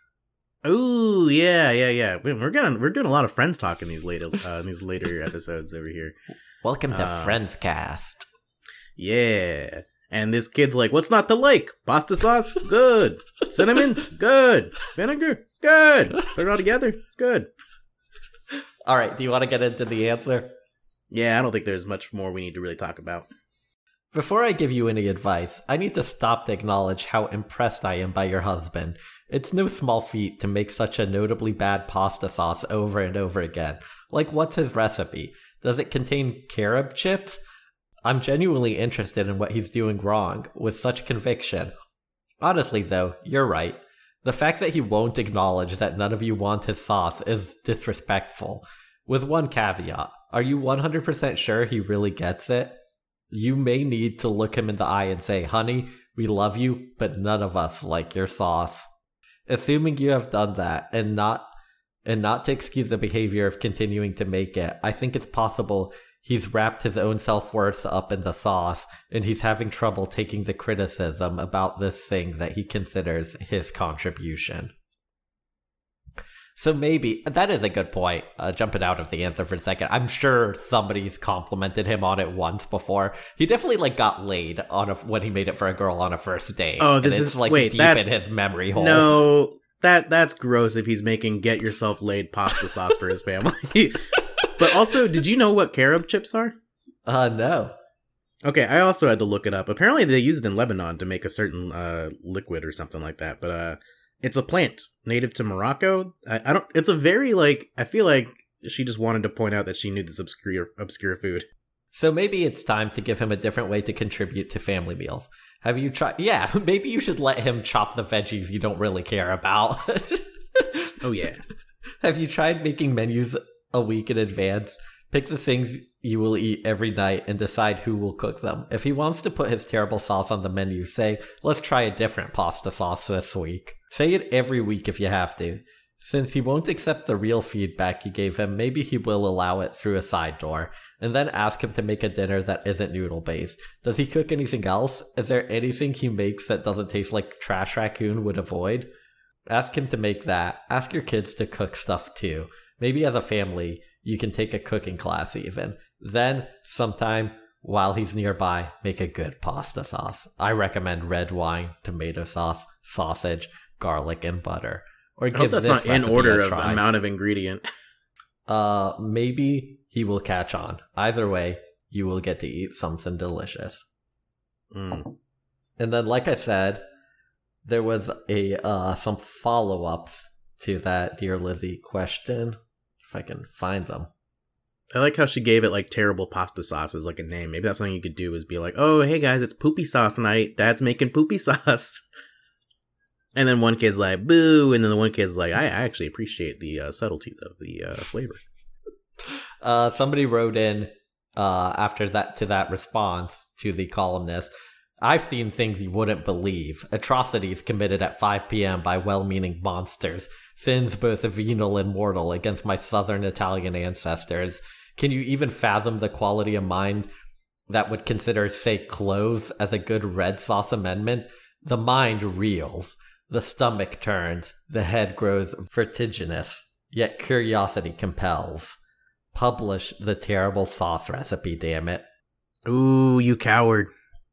Oh yeah, yeah, yeah. We- We're getting we're doing a lot of Friends talk in these later uh, in these later episodes over here. Welcome to Uh, Friends Cast. Yeah, and this kid's like, "What's not to like? Pasta sauce, good. Cinnamon, good. Vinegar, good. Put it all together, it's good." All right, do you want to get into the answer? Yeah, I don't think there's much more we need to really talk about. Before I give you any advice, I need to stop to acknowledge how impressed I am by your husband. It's no small feat to make such a notably bad pasta sauce over and over again. Like, what's his recipe? Does it contain carob chips? I'm genuinely interested in what he's doing wrong, with such conviction. Honestly, though, you're right. The fact that he won't acknowledge that none of you want his sauce is disrespectful. With one caveat, are you one hundred percent sure he really gets it? You may need to look him in the eye and say, "Honey, we love you, but none of us like your sauce." Assuming you have done that, and not and not to excuse the behavior of continuing to make it, I think it's possible he's wrapped his own self-worth up in the sauce, and he's having trouble taking the criticism about this thing that he considers his contribution. So maybe, that is a good point, uh, jumping out of the answer for a second. I'm sure somebody's complimented him on it once before. He definitely, like, got laid on a, when he made it for a girl on a first date. Oh, this and is- it's, like, wait, deep that's- in his memory hole. No, that that's gross if he's making get yourself laid pasta sauce for his family. But also, did you know what carob chips are? Uh, no. Okay, I also had to look it up. Apparently, they use it in Lebanon to make a certain uh, liquid or something like that. But uh, It's a plant native to Morocco. I, I don't. It's a very like. I feel like she just wanted to point out that she knew this obscure obscure food. So maybe it's time to give him a different way to contribute to family meals. Have you tried? Yeah, maybe you should let him chop the veggies you don't really care about. Oh, yeah. Have you tried making menus a week in advance? Pick the things you will eat every night and decide who will cook them. If he wants to put his terrible sauce on the menu, say, let's try a different pasta sauce this week. Say it every week if you have to. Since he won't accept the real feedback you gave him, maybe he will allow it through a side door. And then ask him to make a dinner that isn't noodle-based. Does he cook anything else? Is there anything he makes that doesn't taste like Trash Raccoon would avoid? Ask him to make that. Ask your kids to cook stuff too. Maybe as a family, you can take a cooking class even. Then, sometime while he's nearby, make a good pasta sauce. I recommend red wine, tomato sauce, sausage, garlic, and butter. Or give I hope that's this not in order of try. amount of ingredient. Uh, maybe he will catch on. Either way, you will get to eat something delicious. Mm. And then, like I said, there was a uh some follow-ups to that Dear Lizzie question. If I can find them. I like how she gave it like terrible pasta sauce as like a name. Maybe that's something you could do is be like, oh, hey guys, it's poopy sauce night. Dad's making poopy sauce. And then one kid's like, boo. And then the one kid's like, I, I actually appreciate the uh, subtleties of the uh, flavor. Uh, somebody wrote in uh, after that to that response to the columnist, I've seen things you wouldn't believe. Atrocities committed at five p.m. by well-meaning monsters. Sins both venal and mortal against my southern Italian ancestors. Can you even fathom the quality of mind that would consider, say, clothes as a good red sauce amendment? The mind reels. The stomach turns, the head grows vertiginous, yet curiosity compels. Publish the terrible sauce recipe, damn it. Ooh, you coward.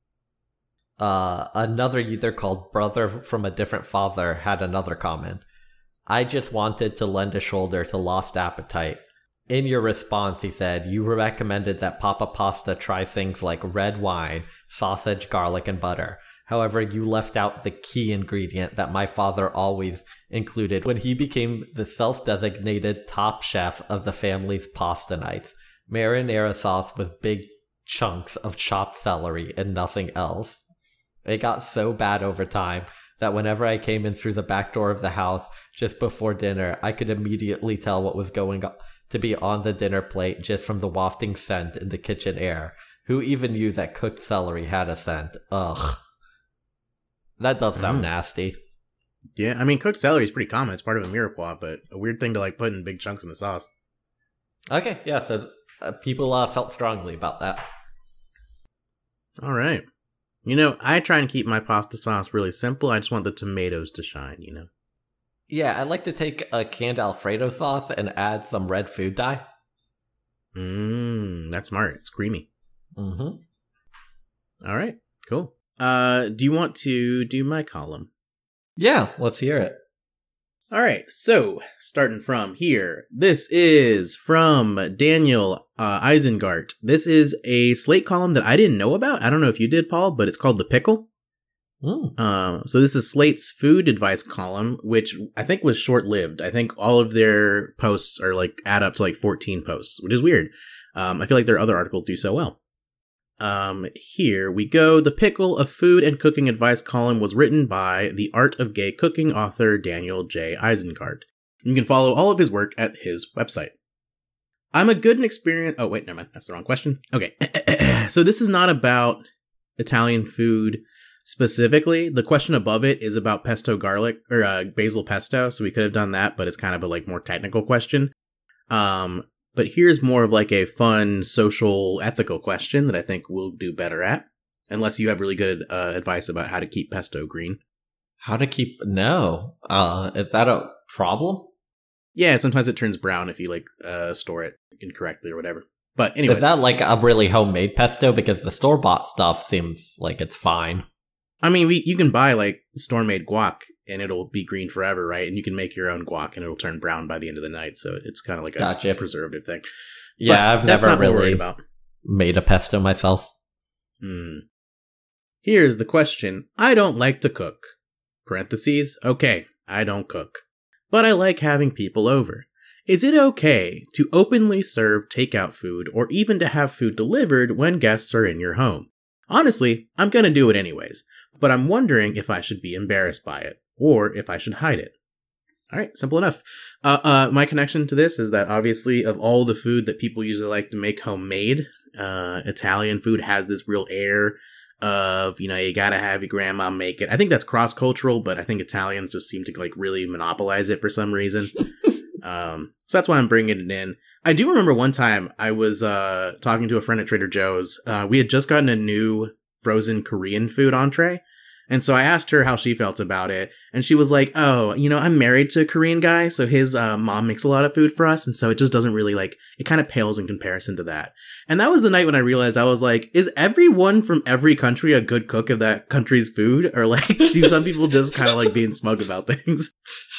Uh, another user called Brother from a Different Father had another comment. I just wanted to lend a shoulder to Lost Appetite. In your response, he said, you recommended that Papa Pasta try things like red wine, sausage, garlic, and butter. However, you left out the key ingredient that my father always included when he became the self-designated top chef of the family's pasta nights. Marinara sauce with big chunks of chopped celery and nothing else. It got so bad over time that whenever I came in through the back door of the house just before dinner, I could immediately tell what was going to be on the dinner plate just from the wafting scent in the kitchen air. Who even knew that cooked celery had a scent? Ugh. That does sound mm. nasty. Yeah, I mean, cooked celery is pretty common. It's part of a mirepoix, but a weird thing to like put in big chunks in the sauce. Okay, yeah, so uh, people uh, felt strongly about that. All right. You know, I try and keep my pasta sauce really simple. I just want the tomatoes to shine, you know? Yeah, I like to take a canned Alfredo sauce and add some red food dye. Mmm, that's smart. It's creamy. Mm-hmm. All right, cool. Uh, do you want to do my column? Yeah, let's hear it. All right, so starting from here, this is from Daniel uh, Isengart. This is a Slate column that I didn't know about. I don't know if you did, Paul, but it's called The Pickle. Mm. Uh, so this is Slate's food advice column, which I think was short-lived. I think all of their posts are like add up to like fourteen posts, which is weird. Um, I feel like their other articles do so well. Um, here we go. The Pickle, a food and cooking advice column, was written by the Art of Gay Cooking author Daniel J. Isengart. You can follow all of his work at his website. I'm a good and experienced... Oh, wait, never mind. That's the wrong question. Okay. So this is not about Italian food specifically. The question above it is about pesto garlic, or uh, basil pesto, so we could have done that, but it's kind of a like more technical question. Um... But here's more of like a fun, social, ethical question that I think we'll do better at. Unless you have really good uh, advice about how to keep pesto green. How to keep... No. Uh, is that a problem? Yeah, sometimes it turns brown if you like uh, store it incorrectly or whatever. But anyway. Is that like a really homemade pesto? Because the store-bought stuff seems like it's fine. I mean, we, you can buy like store-made guac and it'll be green forever, right? And you can make your own guac and it'll turn brown by the end of the night. So it's kind of like a gotcha. preservative thing. Yeah, but I've never really about. made a pesto myself. Hmm. Here's the question. I don't like to cook. Parentheses. Okay, I don't cook. But I like having people over. Is it okay to openly serve takeout food or even to have food delivered when guests are in your home? Honestly, I'm gonna do it anyways, but I'm wondering if I should be embarrassed by it, or if I should hide it. Alright, simple enough. Uh, uh, my connection to this is that obviously of all the food that people usually like to make homemade, uh, Italian food has this real air of, you know, you gotta have your grandma make it. I think that's cross-cultural, but I think Italians just seem to, like, really monopolize it for some reason. um, so that's why I'm bringing it in. I do remember one time I was uh, talking to a friend at Trader Joe's. Uh, we had just gotten a new frozen Korean food entree. And so I asked her how she felt about it, and she was like, oh, you know, I'm married to a Korean guy, so his uh, mom makes a lot of food for us, and so it just doesn't really, like, it kind of pales in comparison to that. And that was the night when I realized, I was like, is everyone from every country a good cook of that country's food? Or, like, do some people just kind of like being smug about things?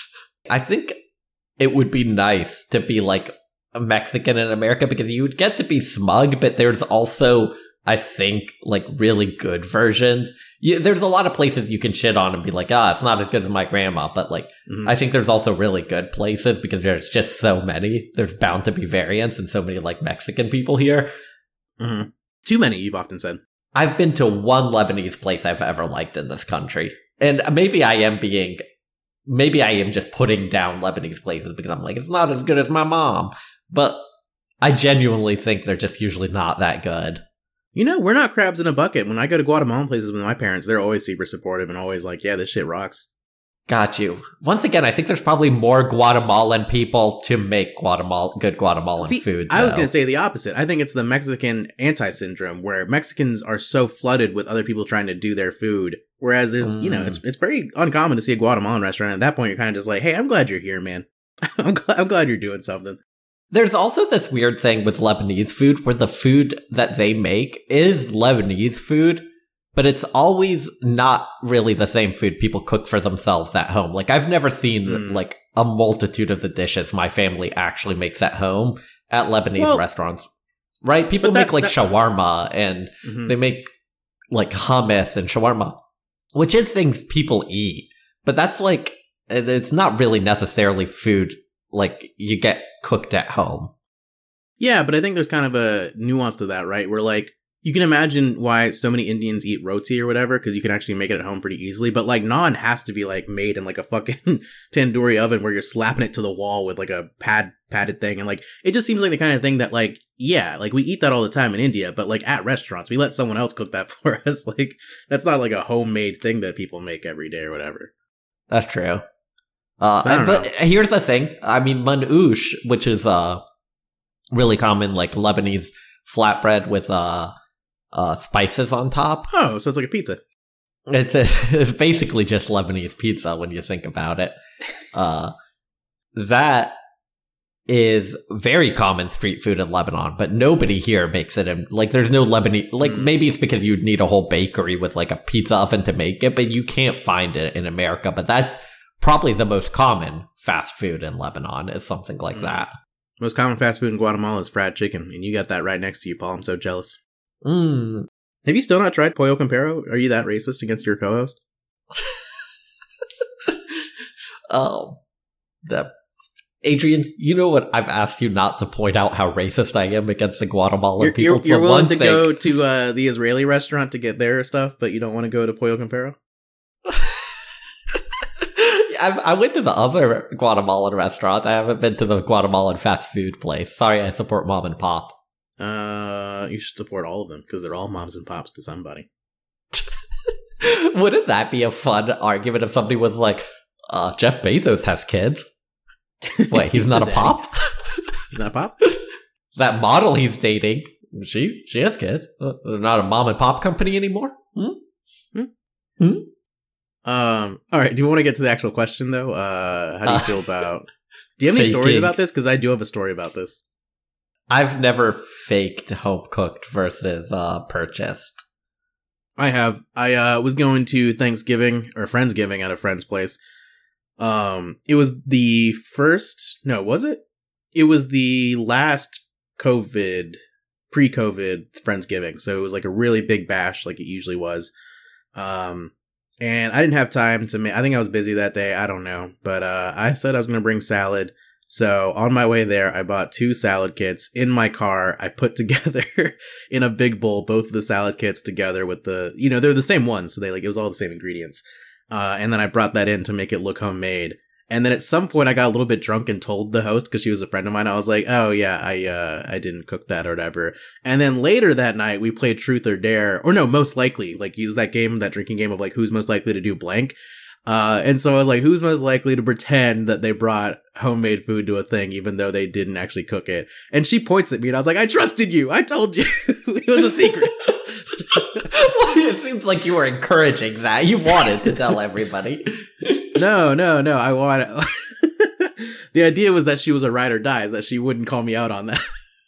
I think it would be nice to be, like, a Mexican in America, because you would get to be smug, but there's also, I think, like, really good versions. You, there's a lot of places you can shit on and be like, ah, it's not as good as my grandma. But, like, mm-hmm. I think there's also really good places because there's just so many. There's bound to be variants and so many, like, Mexican people here. Mm-hmm. Too many, you've often said. I've been to one Lebanese place I've ever liked in this country. And maybe I am being, maybe I am just putting down Lebanese places because I'm like, it's not as good as my mom. But I genuinely think they're just usually not that good. You know, we're not crabs in a bucket. When I go to Guatemalan places with my parents, they're always super supportive and always like, yeah, this shit rocks. Got you. Once again, I think there's probably more Guatemalan people to make Guatemala good Guatemalan See, food. I was going to say the opposite. I think it's the Mexican anti-syndrome, where Mexicans are so flooded with other people trying to do their food. Whereas there's, mm. you know, it's it's very uncommon to see a Guatemalan restaurant. At that point, you're kind of just like, hey, I'm glad you're here, man. I'm, gl- I'm glad you're doing something. There's also this weird thing with Lebanese food where the food that they make is Lebanese food, but it's always not really the same food people cook for themselves at home. Like, I've never seen, mm. like, a multitude of the dishes my family actually makes at home at Lebanese well, restaurants. Right? People that, make, like, that, shawarma, and mm-hmm. they make, like, hummus and shawarma, which is things people eat. But that's, like, it's not really necessarily food, like, you get cooked at home. Yeah, but I think there's kind of a nuance to that, right? Where, like, you can imagine why so many Indians eat roti or whatever, because you can actually make it at home pretty easily. But, like, naan has to be, like, made in, like, a fucking tandoori oven where you're slapping it to the wall with, like, a pad padded thing. And, like, it just seems like the kind of thing that, like, yeah, like, we eat that all the time in India, but, like, at restaurants, we let someone else cook that for us. Like, that's not, like, a homemade thing that people make every day or whatever. That's true. Uh, so but know. Here's the thing. I mean, manouche, which is uh really common, like Lebanese flatbread with uh, uh spices on top. Oh, so it's like a pizza. It's a, it's basically just Lebanese pizza when you think about it. Uh, that is very common street food in Lebanon, but nobody here makes it. In, like, there's no Lebanese. Like, mm. maybe it's because you'd need a whole bakery with like a pizza oven to make it, but you can't find it in America. But that's probably the most common fast food in Lebanon is something like mm. that. Most common fast food in Guatemala is fried chicken, and you got that right next to you, Paul. I'm so jealous. Mm. Have you still not tried Pollo Campero? Are you that racist against your co-host? Oh, that Adrian, you know what? I've asked you not to point out how racist I am against the Guatemalan you're, people. You're, you're willing to sake. go to uh, the Israeli restaurant to get their stuff, but you don't want to go to Pollo Campero? I, I went to the other Guatemalan restaurant. I haven't been to the Guatemalan fast food place. Sorry, I support mom and pop. Uh, you should support all of them, because they're all moms and pops to somebody. Wouldn't that be a fun argument if somebody was like, uh, Jeff Bezos has kids? Wait, he's, he's not a, a pop? He's not a pop? That model he's dating, she she has kids. Uh, they're not a mom and pop company anymore? Hmm? Hmm? Hmm? Um, all right, do you want to get to the actual question, though? Uh, how do you uh, feel about... Do you have any faking. stories about this? Because I do have a story about this. I've never faked home-cooked versus uh, purchased. I have. I uh, was going to Thanksgiving, or Friendsgiving at a friend's place. Um, it was the first... No, was it? It was the last COVID, pre-COVID Friendsgiving. So it was like a really big bash, like it usually was. Um... And I didn't have time to make, I think I was busy that day. I don't know. But uh, I said I was going to bring salad. So on my way there, I bought two salad kits in my car. I put together in a big bowl, both of the salad kits together with the, you know, they're the same ones. So they like, it was all the same ingredients. Uh, and then I brought that in to make it look homemade. And then at some point I got a little bit drunk and told the host, because she was a friend of mine, I was like, oh yeah, I uh, I didn't cook that or whatever. And then later that night we played Truth or Dare, or no, Most Likely, like use that game, that drinking game of like who's most likely to do blank. Uh, and so I was like, who's most likely to pretend that they brought homemade food to a thing, even though they didn't actually cook it? And she points at me and I was like, I trusted you. I told you. It was a secret. Well, it seems like you were encouraging that. You wanted to tell everybody. No, no, no. I want the idea was that she was a ride or die, is that she wouldn't call me out on that.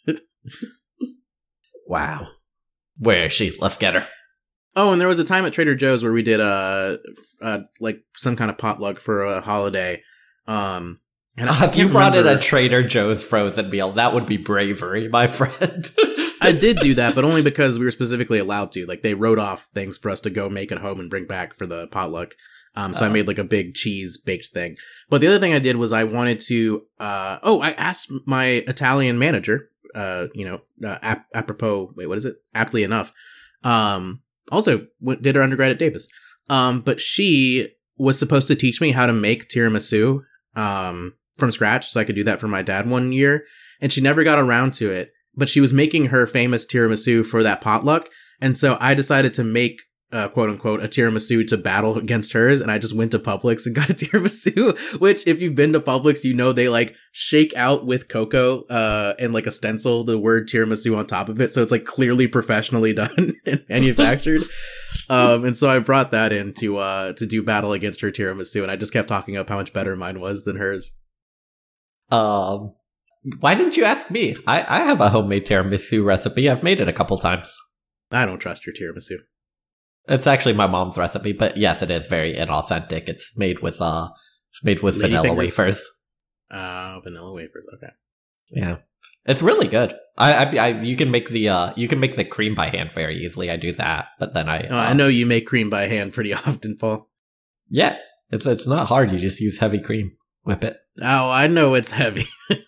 Wow. Where is she? Let's get her. Oh, and there was a time at Trader Joe's where we did a, uh, like some kind of potluck for a holiday. Um, and uh, if you brought remember. in a Trader Joe's frozen meal, that would be bravery, my friend. I did do that, but only because we were specifically allowed to. Like, they wrote off things for us to go make at home and bring back for the potluck. Um, so uh, I made like a big cheese baked thing. But the other thing I did was I wanted to, uh, oh, I asked my Italian manager, uh, you know, uh, ap- apropos, wait, what is it? Aptly enough. Um, also went, did her undergrad at Davis. Um, but she was supposed to teach me how to make tiramisu, um, from scratch. So I could do that for my dad one year. And she never got around to it, but she was making her famous tiramisu for that potluck. And so I decided to make Uh, quote unquote, a tiramisu to battle against hers, and I just went to Publix and got a tiramisu, which if you've been to Publix, you know they like shake out with cocoa uh, and like a stencil the word tiramisu on top of it, so it's like clearly professionally done and manufactured. um, and so I brought that in to uh, to do battle against her tiramisu, and I just kept talking up how much better mine was than hers. Um, why didn't you ask me? I, I have a homemade tiramisu recipe. I've made it a couple times. I don't trust your tiramisu. It's actually my mom's recipe, but yes, it is very inauthentic. It's made with uh, it's made with Lady vanilla fingers? wafers. Uh, vanilla wafers. Okay. Yeah, it's really good. I, I, I, you can make the uh, you can make the cream by hand very easily. I do that, but then I, Oh, uh, I know you make cream by hand pretty often, Paul. yeah, it's it's not hard. You just use heavy cream, whip it. Oh, I know it's heavy.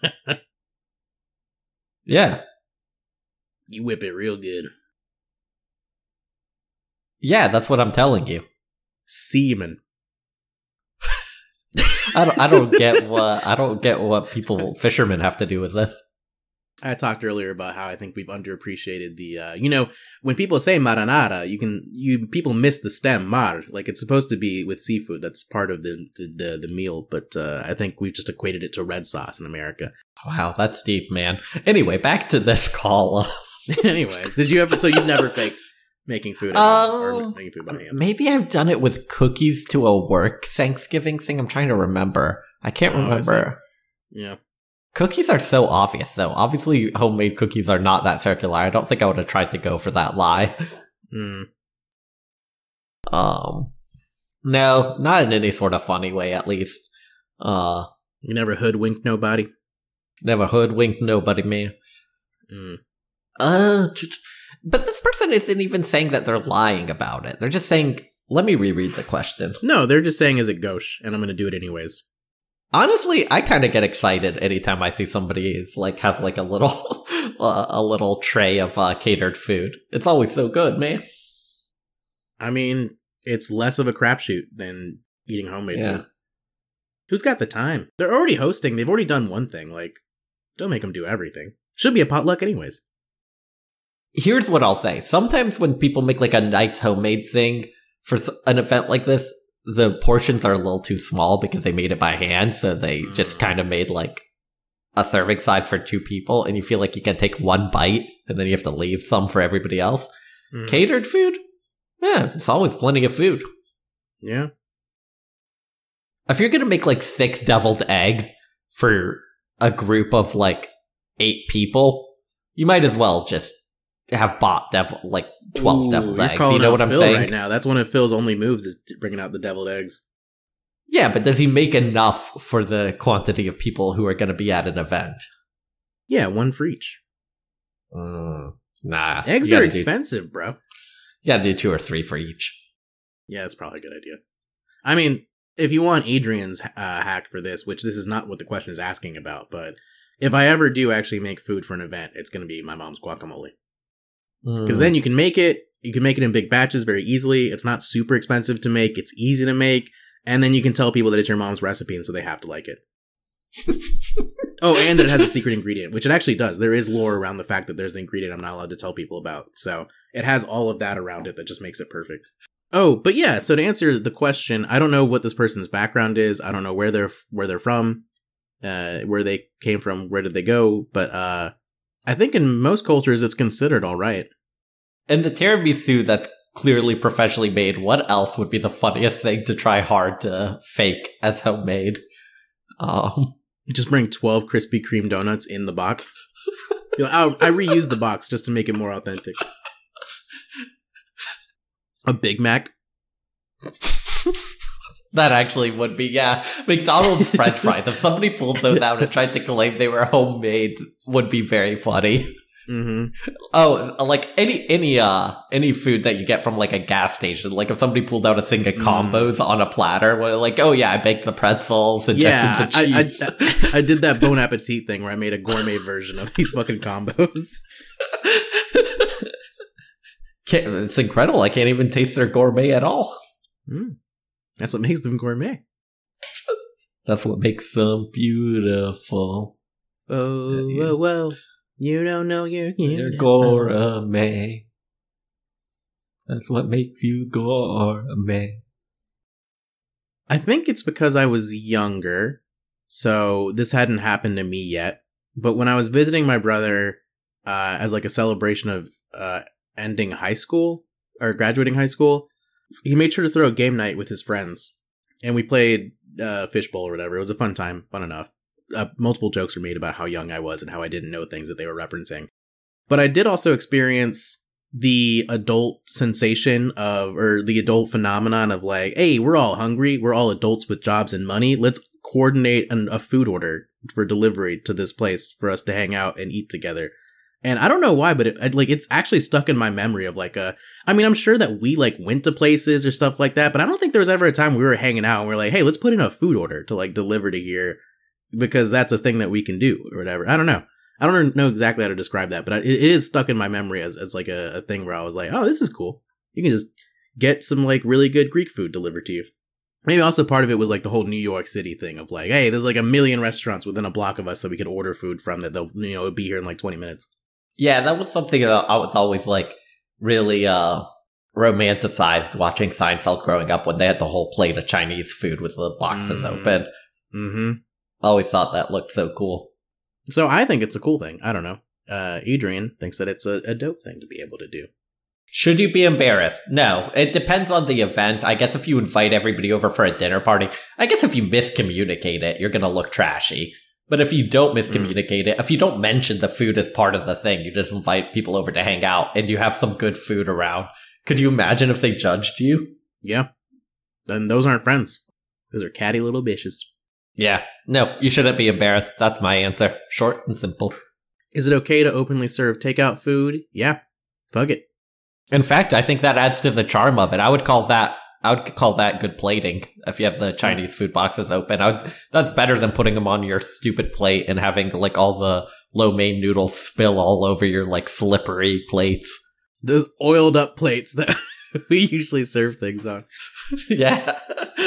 Yeah, You whip it real good. yeah, that's what I'm telling you. Semen. I don't I don't get what I don't get what people fishermen have to do with this. I talked earlier about how I think we've underappreciated the, uh, you know, when people say marinara, you can, you, people miss the stem, mar, like it's supposed to be with seafood. That's part of the, the, the, the meal. But, uh, I think we've just equated it to red sauce in America. Wow, that's deep, man. Anyway, back to this call. Anyways, did you ever, so you've never faked making food at home, or making food by hand? Maybe I've done it with cookies to a work Thanksgiving thing. I'm trying to remember. I can't Oh, I remember. Yeah. Cookies are so obvious, though. Obviously, homemade cookies are not that circular. I don't think I would have tried to go for that lie. Mm. Um, no, not in any sort of funny way, at least. Uh, You never hoodwinked nobody? never hoodwinked nobody, man. Mm. Uh, t- t- but this person isn't even saying that they're lying about it. They're just saying, let me reread the question. No, they're just saying, is it gauche? And I'm going to do it anyways. Honestly, I kind of get excited anytime I see somebody is like has like a little uh, a little tray of uh, catered food. It's always so good, man. I mean, it's less of a crapshoot than eating homemade Yeah. food. Who's got the time? They're already hosting. They've already done one thing. Like, don't make them do everything. Should be a potluck anyways. Here's what I'll say. Sometimes when people make like a nice homemade thing for s- an event like this, the portions are a little too small because they made it by hand. So they Mm. just kind of made like a serving size for two people. And you feel like you can take one bite and then you have to leave some for everybody else. Mm. Catered food? Yeah, it's always plenty of food. Yeah. If you're going to make like six deviled eggs for a group of like eight people, you might as well just have bought devil like twelve Ooh, deviled you're eggs. calling You know out what I'm Phil saying? right now. That's one of Phil's only moves, is bringing out the deviled eggs. Yeah, but does he make enough for the quantity of people who are going to be at an event? Yeah, one for each. Mm, nah. Eggs You are gotta do- expensive, bro. You got to do two or three for each. Yeah, that's probably a good idea. I mean, if you want Adrian's uh, hack for this, which this is not what the question is asking about, but if I ever do actually make food for an event, it's going to be my mom's guacamole. Because mm. then you can make it, you can make it in big batches very easily. It's not super expensive to make. It's easy to make. And then you can tell people that it's your mom's recipe, and so they have to like it. Oh, and that it has a secret ingredient, which it actually does. There is lore around the fact that there's an ingredient I'm not allowed to tell people about. So it has all of that around it that just makes it perfect. Oh, but yeah, so to answer the question, I don't know what this person's background is. I don't know where they're where they're from, uh, where they came from, where did they go. But uh, I think in most cultures, it's considered all right. And the tiramisu that's clearly professionally made, what else would be the funniest thing to try hard to fake as homemade? Um, Just bring twelve Krispy Kreme donuts in the box. You're like, oh, I reused the box just to make it more authentic. A Big Mac. That actually would be, yeah. McDonald's French fries. If somebody pulled those out and tried to claim they were homemade, would be very funny. Mm-hmm. Oh, like any any uh any food that you get from like a gas station. Like if somebody pulled out a thing of combos mm. on a platter, where like, oh yeah, I baked the pretzels, injected yeah, the cheese. I, I, I did that Bon Appetit thing where I made a gourmet version of these fucking combos. It's incredible. I can't even taste their gourmet at all. Mm. That's what makes them gourmet. That's what makes them beautiful. Oh, whoa, whoa. You don't know you're, you're gourmet. That's what makes you gourmet. I think it's because I was younger, so this hadn't happened to me yet. But when I was visiting my brother uh, as like a celebration of uh, ending high school, or graduating high school, he made sure to throw a game night with his friends. And we played uh, fishbowl or whatever. It was a fun time, fun enough. Uh, multiple jokes were made about how young I was and how I didn't know things that they were referencing. But I did also experience the adult sensation of, or the adult phenomenon of like, hey, we're all hungry. We're all adults with jobs and money. Let's coordinate an, a food order for delivery to this place for us to hang out and eat together. And I don't know why, but it, like, it's actually stuck in my memory of like a, I mean, I'm sure that we like went to places or stuff like that, but I don't think there was ever a time we were hanging out and we we're like, hey, let's put in a food order to like deliver to here. Because that's a thing that we can do or whatever. I don't know. I don't know exactly how to describe that, but it, it is stuck in my memory as, as like a, a thing where I was like, oh, this is cool. You can just get some like really good Greek food delivered to you. Maybe also part of it was like the whole New York City thing of like, hey, there's like a million restaurants within a block of us that we could order food from that they'll, you know, be here in like twenty minutes. Yeah, that was something that I was always like really uh, romanticized watching Seinfeld growing up when they had the whole plate of Chinese food with the boxes mm-hmm. open. Mm-hmm. Always thought that looked so cool. So I think it's a cool thing. I don't know. Uh, Adrian thinks that it's a, a dope thing to be able to do. Should you be embarrassed? No. It depends on the event. I guess if you invite everybody over for a dinner party, I guess if you miscommunicate it, you're going to look trashy. But if you don't miscommunicate mm. it, if you don't mention the food as part of the thing, you just invite people over to hang out and you have some good food around. Could you imagine if they judged you? Yeah. Then those aren't friends. Those are catty little bitches. Yeah. No, you shouldn't be embarrassed. That's my answer. Short and simple. Is it okay to openly serve takeout food? Yeah. Fuck it. In fact, I think that adds to the charm of it. I would call that I would call that good plating if you have the Chinese food boxes open. I would, that's better than putting them on your stupid plate and having like all the lo mein noodles spill all over your like slippery plates. Those oiled up plates that we usually serve things on. Yeah.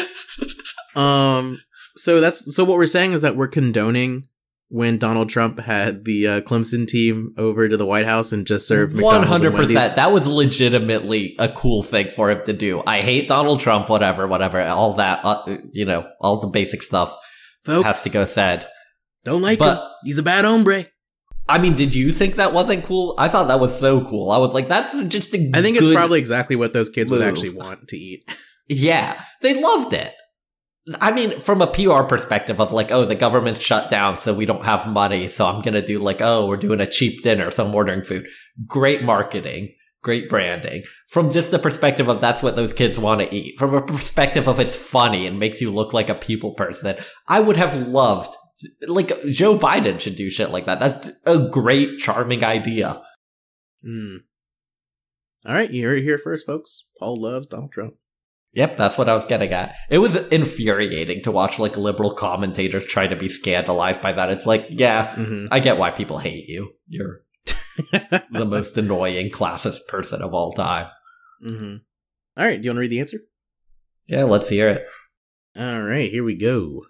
um So that's so what we're saying is that we're condoning when Donald Trump had the uh, Clemson team over to the White House and just served McDonald's one hundred percent. And Wendy's. That was legitimately a cool thing for him to do. I hate Donald Trump, whatever, whatever, all that, uh, you know, all the basic stuff Folks, has to go said. Don't like but, him. He's a bad hombre. I mean, did you think that wasn't cool? I thought that was so cool. I was like, that's just a I think good it's probably exactly what those kids move. would actually want to eat. Yeah, they loved it. I mean, from a P R perspective of like, oh, the government's shut down, so we don't have money, so I'm going to do like, oh, we're doing a cheap dinner, so I'm ordering food. Great marketing, great branding. From just the perspective of that's what those kids want to eat. From a perspective of it's funny and makes you look like a people person. I would have loved, like, Joe Biden should do shit like that. That's a great, charming idea. Mm. All right, you heard it here first, folks. Paul loves Donald Trump. Yep, that's what I was getting at. It was infuriating to watch like liberal commentators try to be scandalized by that. It's like, yeah, mm-hmm. I get why people hate you. You're the most annoying classist person of all time. Mm-hmm. All right, do you want to read the answer? Yeah, let's hear it. All right, here we go.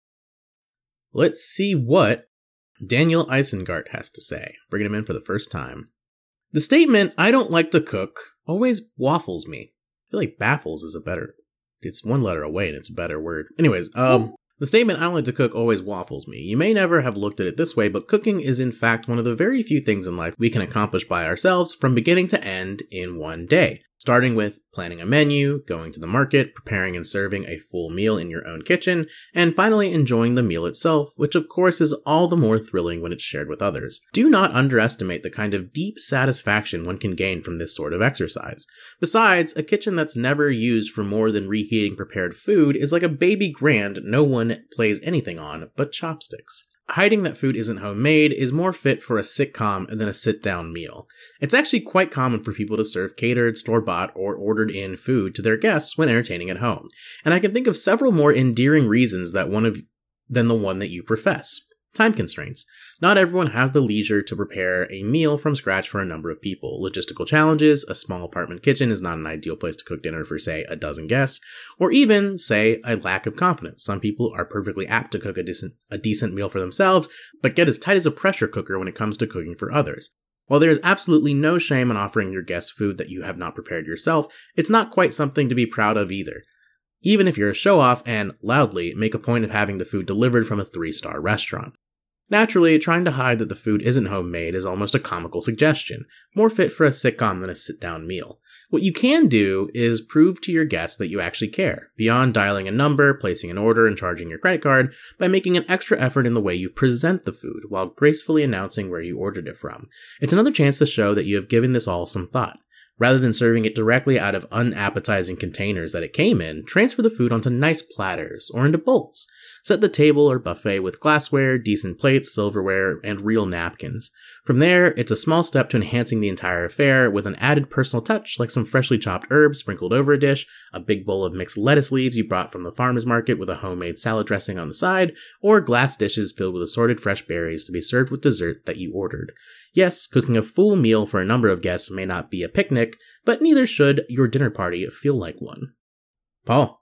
Let's see what Daniel Isengart has to say. Bringing him in for the first time. The statement, "I don't like to cook," always waffles me. I feel like baffles is a better... It's one letter away and it's a better word. Anyways, um... the statement, "I don't like to cook," always waffles me. You may never have looked at it this way, but cooking is in fact one of the very few things in life we can accomplish by ourselves from beginning to end in one day. Starting with planning a menu, going to the market, preparing and serving a full meal in your own kitchen, and finally enjoying the meal itself, which of course is all the more thrilling when it's shared with others. Do not underestimate the kind of deep satisfaction one can gain from this sort of exercise. Besides, a kitchen that's never used for more than reheating prepared food is like a baby grand no one plays anything on but chopsticks. Hiding that food isn't homemade is more fit for a sitcom than a sit-down meal. It's actually quite common for people to serve catered, store-bought, or ordered-in food to their guests when entertaining at home, and I can think of several more endearing reasons that one of than the one that you profess. Time constraints. Not everyone has the leisure to prepare a meal from scratch for a number of people. Logistical challenges, a small apartment kitchen is not an ideal place to cook dinner for, say, a dozen guests, or even, say, a lack of confidence. Some people are perfectly apt to cook a decent, a decent meal for themselves, but get as tight as a pressure cooker when it comes to cooking for others. While there is absolutely no shame in offering your guests food that you have not prepared yourself, it's not quite something to be proud of either. Even if you're a show-off and, loudly, make a point of having the food delivered from a three-star restaurant. Naturally, trying to hide that the food isn't homemade is almost a comical suggestion, more fit for a sitcom than a sit-down meal. What you can do is prove to your guests that you actually care, beyond dialing a number, placing an order, and charging your credit card, by making an extra effort in the way you present the food, while gracefully announcing where you ordered it from. It's another chance to show that you have given this all some thought. Rather than serving it directly out of unappetizing containers that it came in, transfer the food onto nice platters or into bowls. Set the table or buffet with glassware, decent plates, silverware, and real napkins. From there, it's a small step to enhancing the entire affair with an added personal touch like some freshly chopped herbs sprinkled over a dish, a big bowl of mixed lettuce leaves you brought from the farmer's market with a homemade salad dressing on the side, or glass dishes filled with assorted fresh berries to be served with dessert that you ordered. Yes, cooking a full meal for a number of guests may not be a picnic, but neither should your dinner party feel like one. Paul.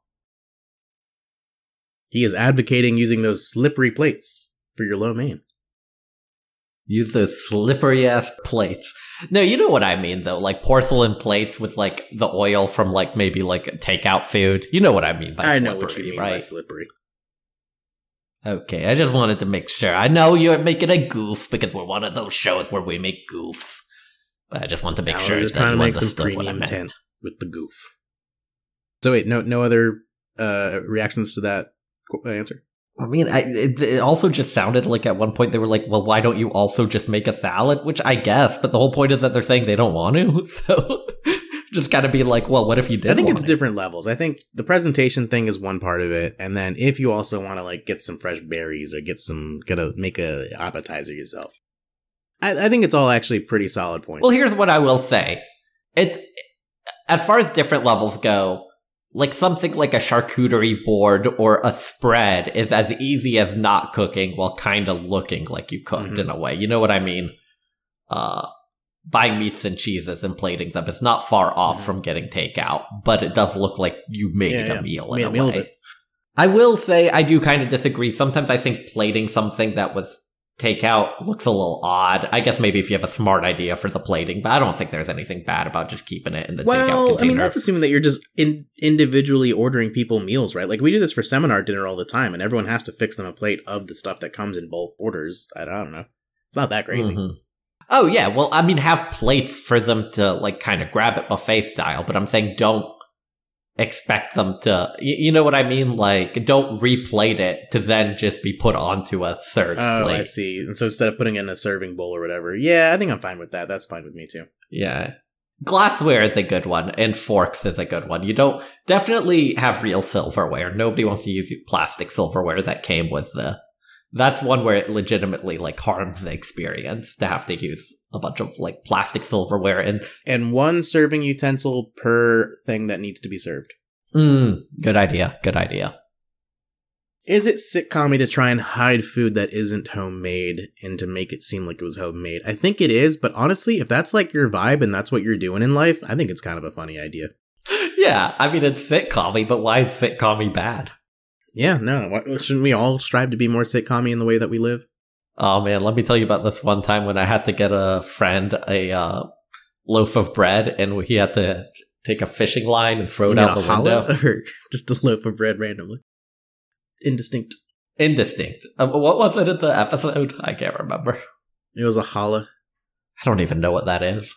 He is advocating using those slippery plates for your lo mein. Use those slippery ass plates. No, you know what I mean though, like porcelain plates with like the oil from like maybe like takeout food. You know what I mean by I slippery, know what you mean right? by slippery. Okay, I just wanted to make sure. I know you're making a goof because we're one of those shows where we make goofs. But I just want to make now sure we're just that trying you to make some understood what I premium meant. tent with the goof. So wait, no, no other uh, reactions to that answer? I mean, I, it, it also just sounded like at one point they were like, well, why don't you also just make a salad? Which I guess, but the whole point is that they're saying they don't want to. So just gotta be like, well, what if you did I think want it's it? different levels. I think the presentation thing is one part of it. And then if you also want to like get some fresh berries or get some, gotta make a appetizer yourself. I, I think it's all actually pretty solid points. Well, here's what I will say. It's, as far as different levels go, like something like a charcuterie board or a spread is as easy as not cooking while kind of looking like you cooked Mm-hmm. in a way. You know what I mean? Uh, buying meats and cheeses and plating them. It's not far off Mm-hmm. from getting takeout, but it does look like you made Yeah, yeah. a meal Made in a a meal of way. it. I will say I do kind of disagree. Sometimes I think plating something that was takeout looks a little odd. I guess maybe if you have a smart idea for the plating, but I don't think there's anything bad about just keeping it in the takeout Well, container. I mean, that's assuming that you're just in individually ordering people meals, right? Like, we do this for seminar dinner all the time, and everyone has to fix them a plate of the stuff that comes in bulk orders. I don't know. It's not that crazy. Mhm. Oh, yeah. Well, I mean, have plates for them to, like, kind of grab it buffet style, but I'm saying don't expect them to, you, you know what I mean? Like, don't replate it to then just be put onto a served Oh, plate. I see. And so instead of putting it in a serving bowl or whatever, yeah, I think I'm fine with that. That's fine with me, too. Yeah. Glassware is a good one, and forks is a good one. You don't definitely have real silverware. Nobody wants to use plastic silverware that came with the. That's one where it legitimately like harms the experience to have to use a bunch of like plastic silverware and And one serving utensil per thing that needs to be served. Mm, good idea. Good idea. Is it sitcom-y to try and hide food that isn't homemade and to make it seem like it was homemade? I think it is, but honestly, if that's like your vibe and that's what you're doing in life, I think it's kind of a funny idea. Yeah, I mean, it's sitcom-y, but why is sitcom-y bad? Yeah, no. Why, shouldn't we all strive to be more sitcom-y in the way that we live? Oh man, let me tell you about this one time when I had to get a friend a uh, loaf of bread, and he had to take a fishing line and throw it You out mean the a window. challah or just a loaf of bread randomly? Indistinct. Indistinct. Uh, what was it in the episode? I can't remember. It was a challah. I don't even know what that is.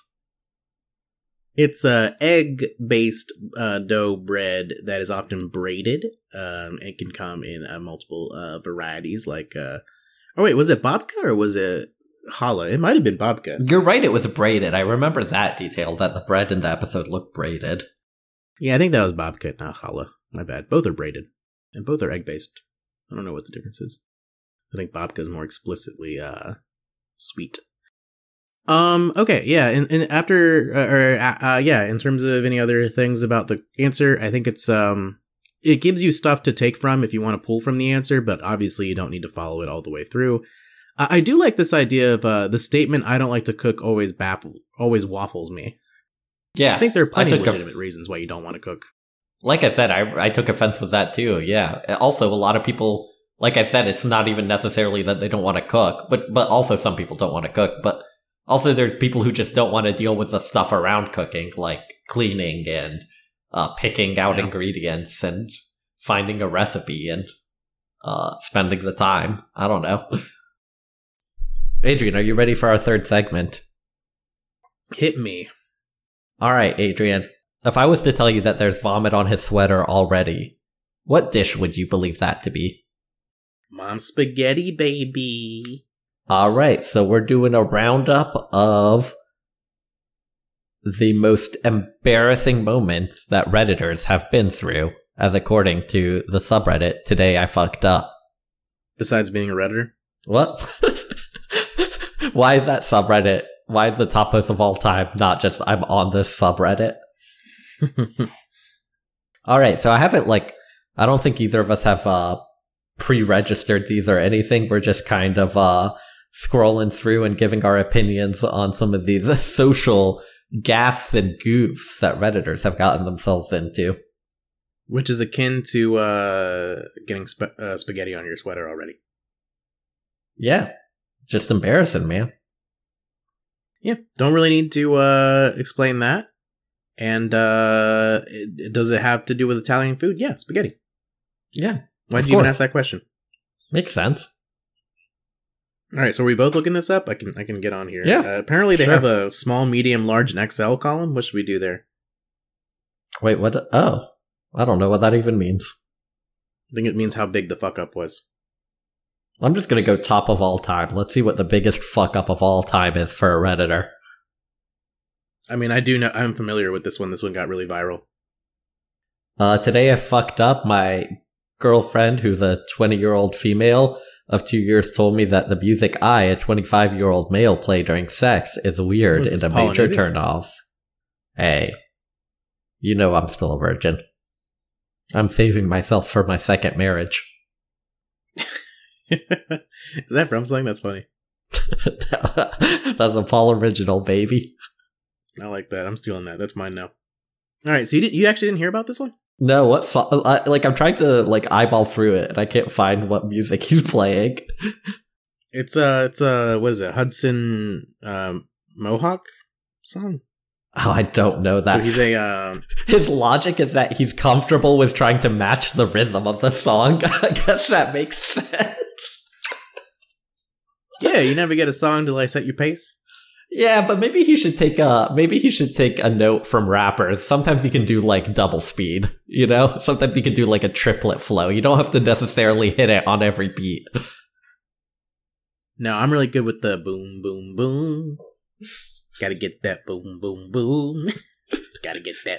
It's a egg-based uh, dough bread that is often braided. Um, it can come in uh, multiple uh, varieties, like. Uh, oh wait, was it babka or was it challah? It might have been babka. You're right. It was braided. I remember that detail. That the bread in the episode looked braided. Yeah, I think that was babka, not challah. My bad. Both are braided, and both are egg-based. I don't know what the difference is. I think babka is more explicitly uh, sweet. Um. Okay. Yeah. And, and after, uh, or uh, uh, yeah, in terms of any other things about the answer, I think it's um, it gives you stuff to take from if you want to pull from the answer, but obviously you don't need to follow it all the way through. Uh, I do like this idea of uh, the statement "I don't like to cook" always baffle, always waffles me. Yeah, I think there are plenty of took a- legitimate reasons why you don't want to cook. Like I said, I I took offense with that too. Yeah. Also, a lot of people, like I said, it's not even necessarily that they don't want to cook, but but also some people don't want to cook. But also, there's people who just don't want to deal with the stuff around cooking, like cleaning and uh, picking out Yeah. ingredients and finding a recipe and uh, spending the time. I don't know. Adrian, are you ready for our third segment? Hit me. All right, Adrian. If I was to tell you that there's vomit on his sweater already, what dish would you believe that to be? Mom spaghetti, baby. All right, so we're doing a roundup of the most embarrassing moments that Redditors have been through, as according to the subreddit, Today I Fucked Up. Besides being a Redditor? What? Why is that subreddit? Why is the top post of all time not just I'm on this subreddit? All right, so I haven't, like, I don't think either of us have uh, pre-registered these or anything. We're just kind of uh, scrolling through and giving our opinions on some of these social gaffes and goofs that Redditors have gotten themselves into. Which is akin to uh, getting sp- uh, spaghetti on your sweater already. Yeah, just embarrassing, man. Yeah, don't really need to uh, explain that. And uh, it, does it have to do with Italian food? Yeah, spaghetti. Yeah. Why of did you even course. ask that question? Makes sense. All right, so are we both looking this up? I can I can get on here. Yeah, Uh, apparently they sure. have a small, medium, large, and X L column. What should we do there? Wait, what? Oh, I don't know what that even means. I think it means how big the fuck up was. I'm just going to go top of all time. Let's see what the biggest fuck up of all time is for a Redditor. I mean, I do know. I'm familiar with this one. This one got really viral. Uh, today I fucked up. My girlfriend, who's a twenty-year-old female of two years, told me that the music I, a twenty-five-year-old male, play during sex is weird Was and this a major Polynesia? turnoff. Hey, you know I'm still a virgin. I'm saving myself for my second marriage. Is that from something? That's funny. That's a Paul original, baby. I like that. I'm stealing that. That's mine now. All right, so you did, you actually didn't hear about this one? No, what song? I, like I'm trying to like eyeball through it, and I can't find what music he's playing. It's uh it's uh what is it? Hudson um, Mohawk song. Oh, I don't know that. So he's a um, His logic is that he's comfortable with trying to match the rhythm of the song. I guess that makes sense. yeah. You never get a song to like set your pace. Yeah, but maybe he should take a maybe he should take a note from rappers. Sometimes he can do like double speed, you know? Sometimes he can do like a triplet flow. You don't have to necessarily hit it on every beat. No, I'm really good with the boom boom boom. Gotta get that boom boom boom. Gotta get that.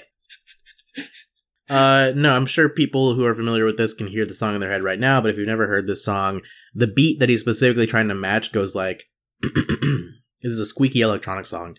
Uh, no, I'm sure people who are familiar with this can hear the song in their head right now, but if you've never heard this song, the beat that he's specifically trying to match goes like, this is a squeaky electronic song.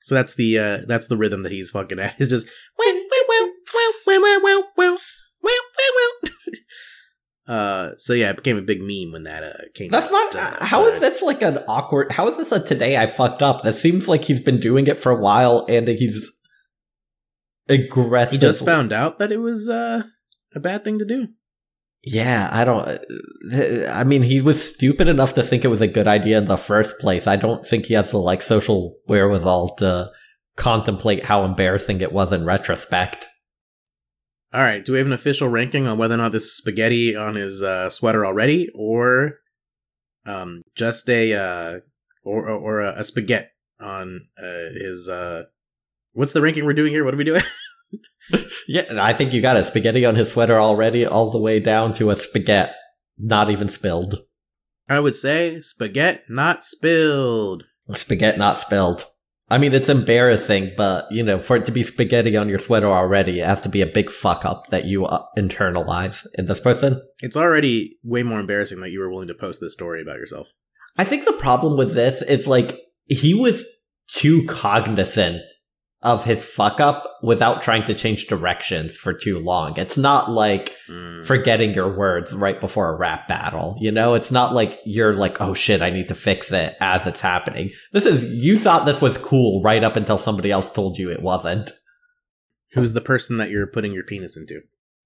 So that's the uh, that's the rhythm that he's fucking at. It's just wow wow wow wow wow wow wow wow wow. Uh, so yeah, it became a big meme when that uh came. That's out, not. uh, How uh, is this like an awkward? How is this a today I fucked up? This seems like he's been doing it for a while, and he's aggressive. He just found out that it was uh a bad thing to do. Yeah, I don't. I mean, he was stupid enough to think it was a good idea in the first place. I don't think he has the like social wherewithal to contemplate how embarrassing it was in retrospect. All right, do we have an official ranking on whether or not this is spaghetti on his uh, sweater already, or um, just a uh, or or a, a spaghetti on uh, his? Uh, what's the ranking we're doing here? What are we doing? Yeah, I think you got a spaghetti on his sweater already, all the way down to a spaghetti, not even spilled. I would say spaghetti not spilled. Spaghetti not spilled. I mean, it's embarrassing, but, you know, for it to be spaghetti on your sweater already, it has to be a big fuck up that you uh, internalize in this person. It's already way more embarrassing that you were willing to post this story about yourself. I think the problem with this is, like, he was too cognizant of his fuck up without trying to change directions for too long. It's not like mm. forgetting your words right before a rap battle, you know? It's not like you're like, oh shit, I need to fix it as it's happening. This is, you thought this was cool right up until somebody else told you it wasn't. Who's the person that you're putting your penis into?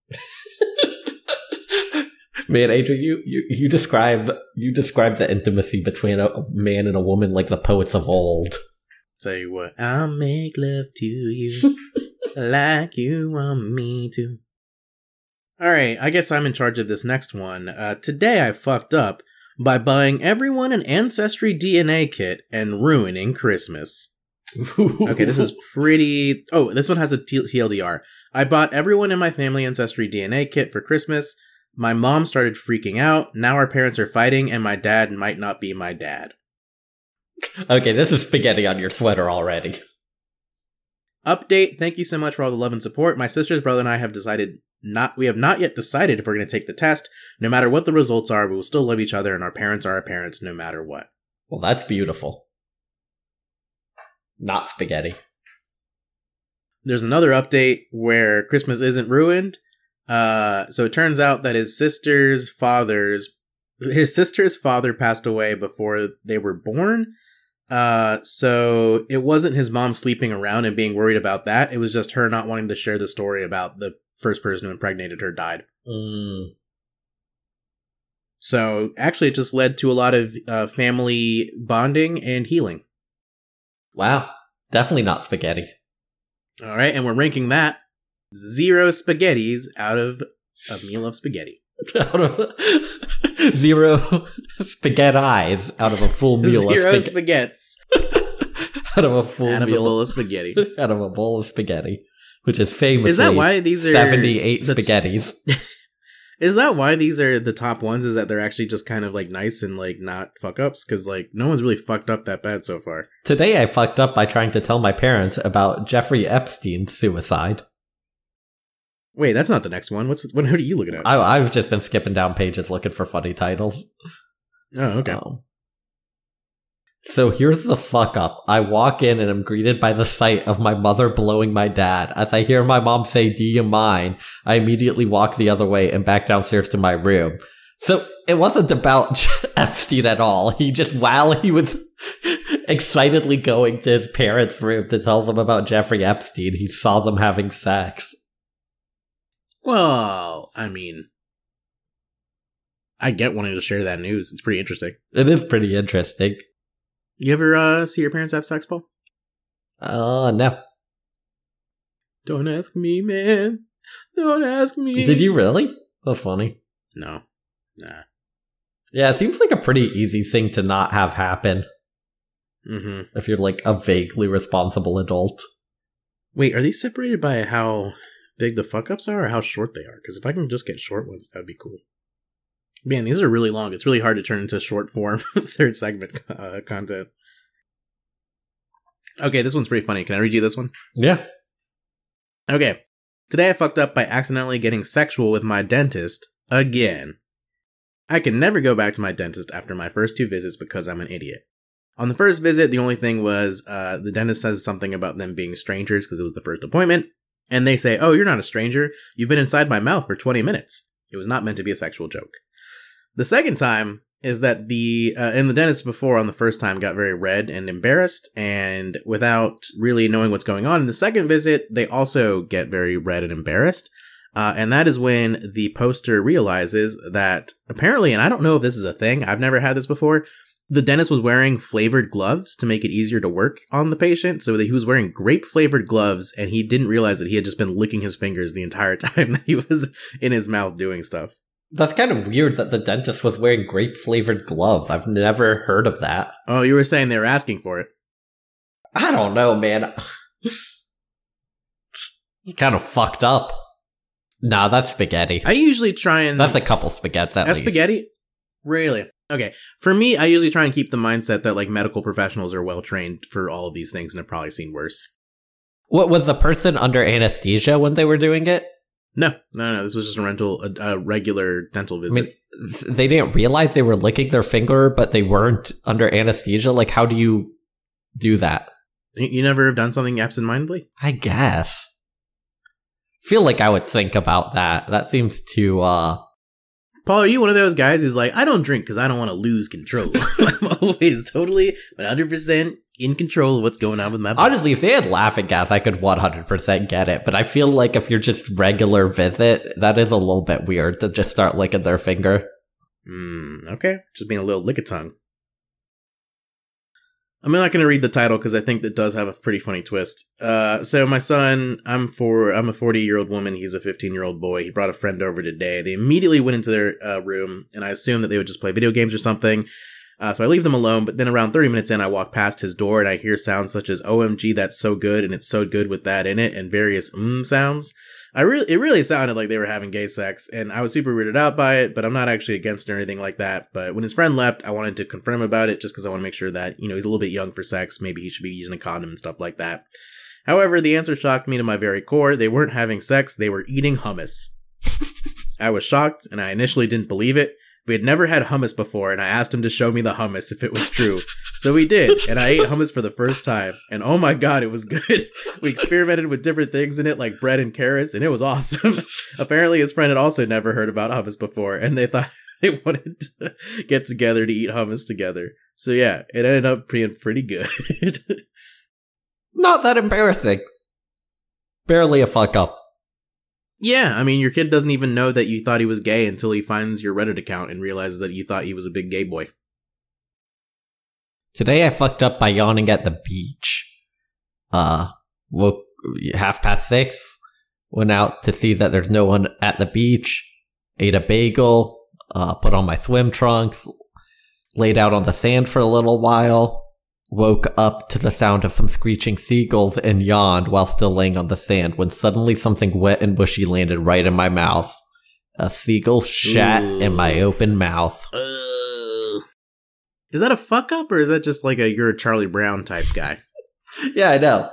Man, Adrian, you, you, you describe, you describe the intimacy between a man and a woman like the poets of old. Tell you what, I'll make love to you like you want me to. Alright, I guess I'm in charge of this next one. Uh, today I fucked up by buying everyone an Ancestry D N A kit and ruining Christmas. Okay, this is pretty... Oh, this one has a T L D R. I bought everyone in my family Ancestry D N A kit for Christmas. My mom started freaking out. Now our parents are fighting and my dad might not be my dad. Okay, this is spaghetti on your sweater already. Update, thank you so much for all the love and support. My sister's brother and I have decided not, we have not yet decided if we're going to take the test. No matter what the results are, we will still love each other and our parents are our parents no matter what. Well, that's beautiful. Not spaghetti. There's another update where Christmas isn't ruined. Uh, so it turns out that his sister's father's, his sister's father passed away before they were born. Uh, so it wasn't his mom sleeping around and being worried about that. It was just her not wanting to share the story about the first person who impregnated her died. Mm. So actually it just led to a lot of uh, family bonding and healing. Wow. Definitely not spaghetti. All right. And we're ranking that zero spaghettis out of a meal of spaghetti. Out of zero spaghetti eyes out of a full meal zero of spaghetti. spaghettis. Out of a full out of meal a bowl of spaghetti. Out of a bowl of spaghetti, which is famously is that why these are seventy-eight the spaghettis. T- is that why these are the top ones? Is that they're actually just kind of like nice and like not fuck ups? Because like no one's really fucked up that bad so far. Today I fucked up by trying to tell my parents about Jeffrey Epstein's suicide. Wait, that's not the next one. What's what? What are you looking at? I, I've just been skipping down pages looking for funny titles. Oh, okay. Um, so here's the fuck up. I walk in and I'm greeted by the sight of my mother blowing my dad. As I hear my mom say, "Do you mind?" I immediately walk the other way and back downstairs to my room. So it wasn't about Epstein at all. He just, while he was excitedly going to his parents' room to tell them about Jeffrey Epstein, he saw them having sex. Well, I mean, I get wanting to share that news. It's pretty interesting. It is pretty interesting. You ever uh, see your parents have sex, Paul? Uh, no. Don't ask me, man. Don't ask me. Did you really? That's funny. No. Nah. Yeah, it seems like a pretty easy thing to not have happen. Mm-hmm. If you're like a vaguely responsible adult. Wait, are these separated by how big the fuck ups are or how short they are? Because if I can just get short ones, that'd be cool. Man, these are really long. It's really hard to turn into short form third segment uh, content. Okay, this one's pretty funny. Can I read you this one? Yeah. Okay. Today I fucked up by accidentally getting sexual with my dentist again. I can never go back to my dentist after my first two visits because I'm an idiot. On the first visit, the only thing was uh, the dentist says something about them being strangers because it was the first appointment. And they say, oh, you're not a stranger. You've been inside my mouth for twenty minutes. It was not meant to be a sexual joke. The second time is that the, uh, and the dentist before on the first time got very red and embarrassed and without really knowing what's going on. In the second visit, they also get very red and embarrassed. Uh, and that is when the poster realizes that apparently, and I don't know if this is a thing, I've never had this before, the dentist was wearing flavored gloves to make it easier to work on the patient. So he was wearing grape flavored gloves and he didn't realize that he had just been licking his fingers the entire time that he was in his mouth doing stuff. That's kind of weird that the dentist was wearing grape flavored gloves. I've never heard of that. Oh, you were saying they were asking for it. I don't know, man. Kind of fucked up. Nah, that's spaghetti. I usually try and... That's a couple spaghettis at That's least. spaghetti? Really? Okay. For me, I usually try and keep the mindset that like medical professionals are well trained for all of these things and have probably seen worse. What, was the person under anesthesia when they were doing it? No, no, no. This was just a rental, a, a regular dental visit. I mean, they didn't realize they were licking their finger, but they weren't under anesthesia? Like, how do you do that? You, you never have done something absentmindedly? I guess. Feel like I would think about that. That seems too, uh... Paul, are you one of those guys who's like, I don't drink because I don't want to lose control? I'm always totally one hundred percent in control of what's going on with my body. Honestly, if they had laughing gas, I could one hundred percent get it. But I feel like if you're just regular visit, that is a little bit weird to just start licking their finger. Mm, okay. Just being a little lick-a-tongue. I'm not going to read the title because I think that does have a pretty funny twist. Uh, so my son, I'm for I'm a forty-year-old woman. He's a fifteen-year-old boy. He brought a friend over today. They immediately went into their uh, room, and I assumed that they would just play video games or something. Uh, so I leave them alone, but then around thirty minutes in, I walk past his door, and I hear sounds such as, O M G, that's so good, and it's so good with that in it, and various mm sounds. I really, It really sounded like they were having gay sex, and I was super weirded out by it, but I'm not actually against it or anything like that. But when his friend left, I wanted to confirm him about it, just because I want to make sure that, you know, he's a little bit young for sex. Maybe he should be using a condom and stuff like that. However, the answer shocked me to my very core. They weren't having sex, they were eating hummus. I was shocked, and I initially didn't believe it. We had never had hummus before, and I asked him to show me the hummus if it was true. So we did, and I ate hummus for the first time, and oh my god, it was good. We experimented with different things in it, like bread and carrots, and it was awesome. Apparently, his friend had also never heard about hummus before, and they thought they wanted to get together to eat hummus together. So yeah, it ended up being pretty good. Not that embarrassing. Barely a fuck up. Yeah, I mean, your kid doesn't even know that you thought he was gay until he finds your Reddit account and realizes that you thought he was a big gay boy. Today I fucked up by yawning at the beach. Uh, woke half past six, went out to see that there's no one at the beach, ate a bagel, uh, put on my swim trunks, laid out on the sand for a little while, woke up to the sound of some screeching seagulls and yawned while still laying on the sand when suddenly something wet and bushy landed right in my mouth. A seagull shat Ooh. in my open mouth. Uh, is that a fuck up or is that just like a you're a Charlie Brown type guy? Yeah, I know.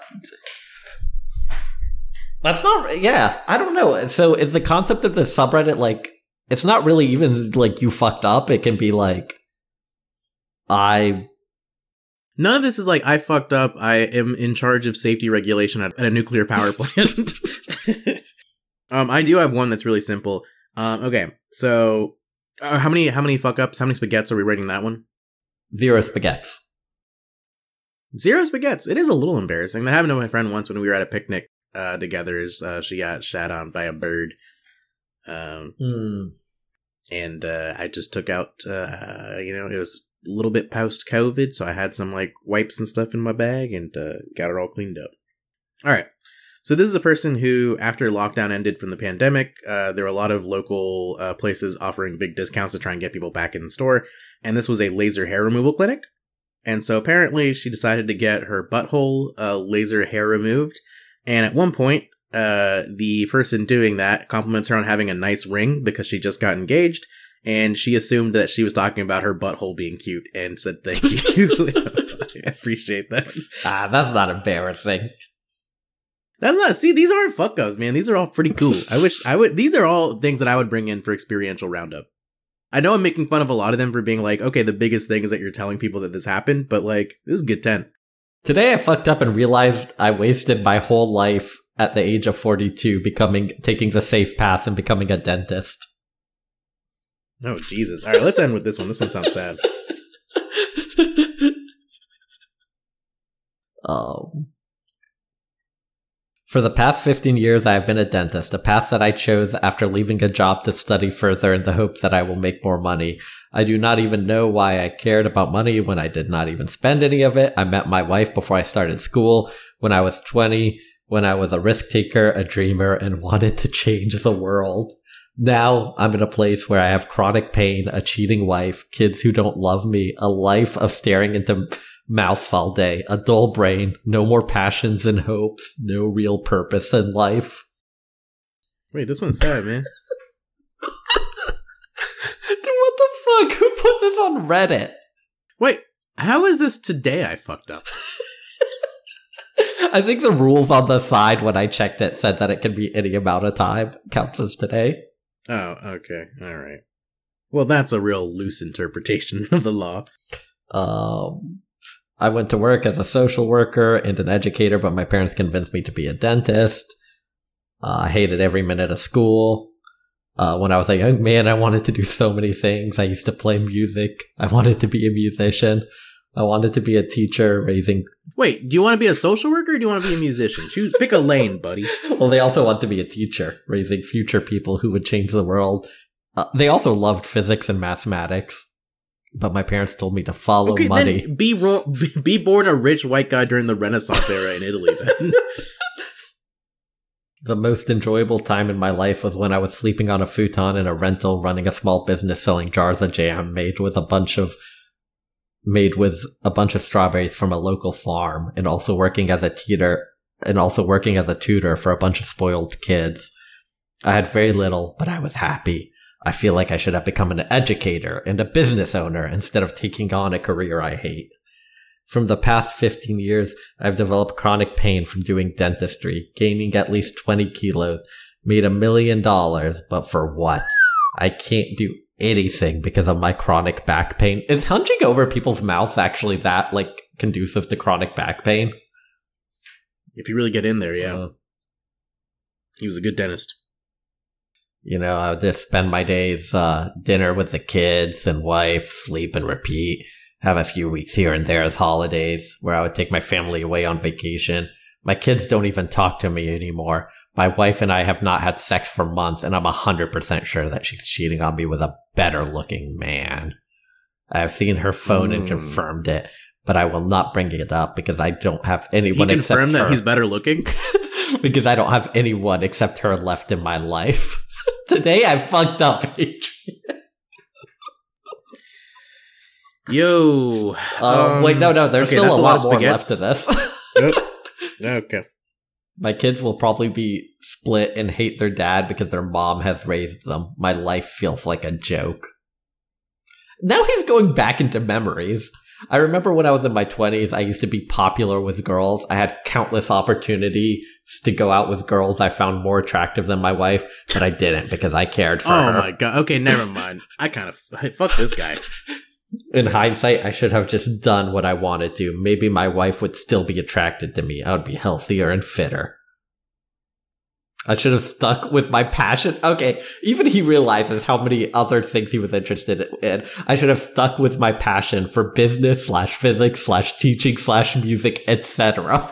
That's not, yeah, I don't know. So is the concept of the subreddit like, it's not really even like you fucked up. It can be like, I... None of this is like, I fucked up, I am in charge of safety regulation at, at a nuclear power plant. um, I do have one that's really simple. Um, okay, so uh, how many how many fuck ups, how many spaghettis are we rating that one? Zero spaghettis. Zero spaghettis. It is a little embarrassing. That happened to my friend once when we were at a picnic uh, together. Is uh, she got shat on by a bird. Um, mm. And uh, I just took out, uh, you know, it was a little bit post-COVID, so I had some, like, wipes and stuff in my bag and uh, got it all cleaned up. All right. So this is a person who, after lockdown ended from the pandemic, uh, there were a lot of local uh, places offering big discounts to try and get people back in the store. And this was a laser hair removal clinic. And so apparently she decided to get her butthole uh, laser hair removed. And at one point, uh, the person doing that compliments her on having a nice ring because she just got engaged. And she assumed that she was talking about her butthole being cute and said thank you. I appreciate that. Ah, that's not embarrassing. That's not, see, these aren't fuck ups, man. These are all pretty cool. I wish I would, these are all things that I would bring in for experiential roundup. I know I'm making fun of a lot of them for being like, okay, the biggest thing is that you're telling people that this happened, but like, this is good ten. Today I fucked up and realized I wasted my whole life at the age of forty-two becoming, taking the safe path and becoming a dentist. Oh, Jesus. All right, let's end with this one. This one sounds sad. um... For the past fifteen years, I have been a dentist, a path that I chose after leaving a job to study further in the hope that I will make more money. I do not even know why I cared about money when I did not even spend any of it. I met my wife before I started school, when I was twenty, when I was a risk taker, a dreamer, and wanted to change the world. Now, I'm in a place where I have chronic pain, a cheating wife, kids who don't love me, a life of staring into mouths all day, a dull brain, no more passions and hopes, no real purpose in life. Wait, this one's sad, man. Dude, what the fuck? Who put this on Reddit? Wait, how is this today I fucked up? I think the rules on the side when I checked it said that it can be any amount of time. Counts as today. Oh, okay. All right. Well, that's a real loose interpretation of the law. Um... I went to work as a social worker and an educator, but my parents convinced me to be a dentist. Uh, I hated every minute of school. Uh, when I was a young man, I wanted to do so many things. I used to play music. I wanted to be a musician. I wanted to be a teacher, raising... Wait, do you want to be a social worker or do you want to be a musician? Choose, pick a lane, buddy. Well, they also want to be a teacher, raising future people who would change the world. Uh, they also loved physics and mathematics. But my parents told me to follow okay, money. Then be, ro- be born a rich white guy during the Renaissance era in Italy, then. The most enjoyable time in my life was when I was sleeping on a futon in a rental, running a small business selling jars of jam made with a bunch of made with a bunch of strawberries from a local farm, and also working as a tutor and also working as a tutor for a bunch of spoiled kids. I had very little, but I was happy. I feel like I should have become an educator and a business owner instead of taking on a career I hate. From the past fifteen years, I've developed chronic pain from doing dentistry, gaining at least twenty kilos, made a million dollars, but for what? I can't do anything because of my chronic back pain. Is hunching over people's mouths actually that, like, conducive to chronic back pain? If you really get in there, yeah. Uh, he was a good dentist. You know, I would just spend my days, uh, dinner with the kids and wife, sleep and repeat, have a few weeks here and there as holidays where I would take my family away on vacation. My kids don't even talk to me anymore. My wife and I have not had sex for months, and I'm one hundred percent sure that she's cheating on me with a better looking man. I've seen her phone mm. and confirmed it, but I will not bring it up because I don't have anyone he except her. Confirmed that he's better looking? Because I don't have anyone except her left in my life. Today I fucked up, Adrian. Yo. Um, um, wait, no, no, there's okay, still a lot a more spaghettis. left to this. oh, okay. My kids will probably be split and hate their dad because their mom has raised them. My life feels like a joke. Now he's going back into memories. I remember when I was in my twenties, I used to be popular with girls. I had countless opportunities to go out with girls I found more attractive than my wife, but I didn't because I cared for oh her. Oh my god. Okay, never mind. I kind of... Fuck this guy. In hindsight, I should have just done what I wanted to. Maybe my wife would still be attracted to me. I would be healthier and fitter. I should have stuck with my passion. Okay, even he realizes how many other things he was interested in. I should have stuck with my passion for business slash physics slash teaching slash music, et cetera.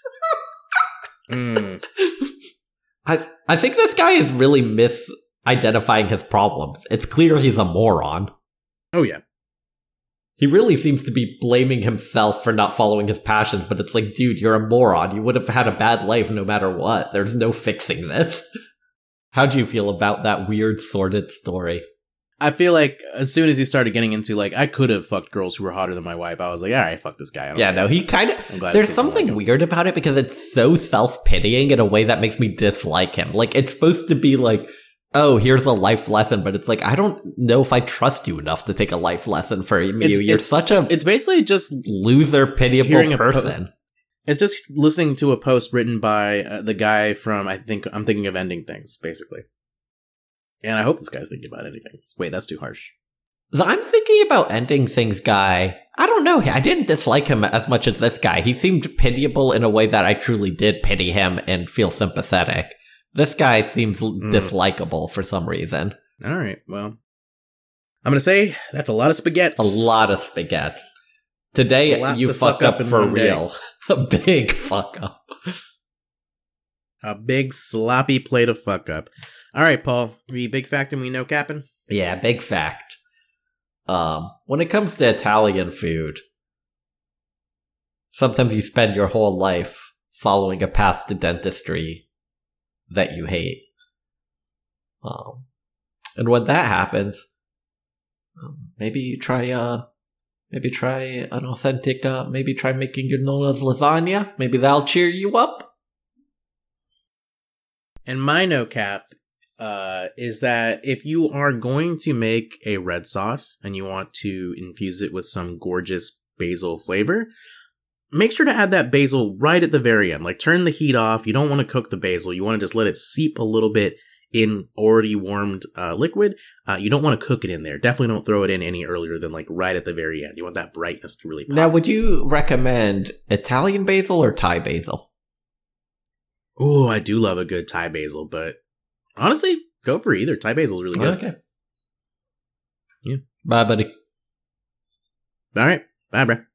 mm. I I think this guy is really misidentifying his problems. It's clear he's a moron. Oh yeah. He really seems to be blaming himself for not following his passions, but it's like, dude, you're a moron. You would have had a bad life no matter what. There's no fixing this. How do you feel about that weird, sordid story? I feel like as soon as he started getting into, like, I could have fucked girls who were hotter than my wife, I was like, all right, fuck this guy. I don't yeah, know. no, he kind of... There's something like weird about it because it's so self-pitying in a way that makes me dislike him. Like, it's supposed to be like... oh, here's a life lesson, but it's like, I don't know if I trust you enough to take a life lesson for you. It's, You're it's, such a it's basically just loser, pitiable person. Po- it's just listening to a post written by uh, the guy from, I think, I'm thinking of ending things, basically. And I hope this guy's thinking about ending things. Wait, that's too harsh. So I'm thinking about ending Singh's guy. I don't know. I didn't dislike him as much as this guy. He seemed pitiable in a way that I truly did pity him and feel sympathetic. This guy seems mm. dislikable for some reason. All right. Well, I'm going to say that's a lot of spaghetti. A lot of spaghetti. Today, you fuck, fuck up, up for real. A big fuck up. A big sloppy plate of fuck up. All right, Paul. We big fact and we no capping? Yeah, big fact. Um, when it comes to Italian food, sometimes you spend your whole life following a path to dentistry that you hate. Um, and when that happens, um, maybe you try, uh, maybe try an authentic, uh, maybe try making your Nona's lasagna. Maybe that'll cheer you up. And my no cap uh, is that if you are going to make a red sauce and you want to infuse it with some gorgeous basil flavor, make sure to add that basil right at the very end. Like, turn the heat off. You don't want to cook the basil. You want to just let it seep a little bit in already warmed uh, liquid. Uh, you don't want to cook it in there. Definitely don't throw it in any earlier than like right at the very end. You want that brightness to really pop. Now, would you recommend Italian basil or Thai basil? Oh, I do love a good Thai basil, but honestly, go for either. Thai basil is really good. Okay. Yeah. Bye, buddy. All right. Bye, bro.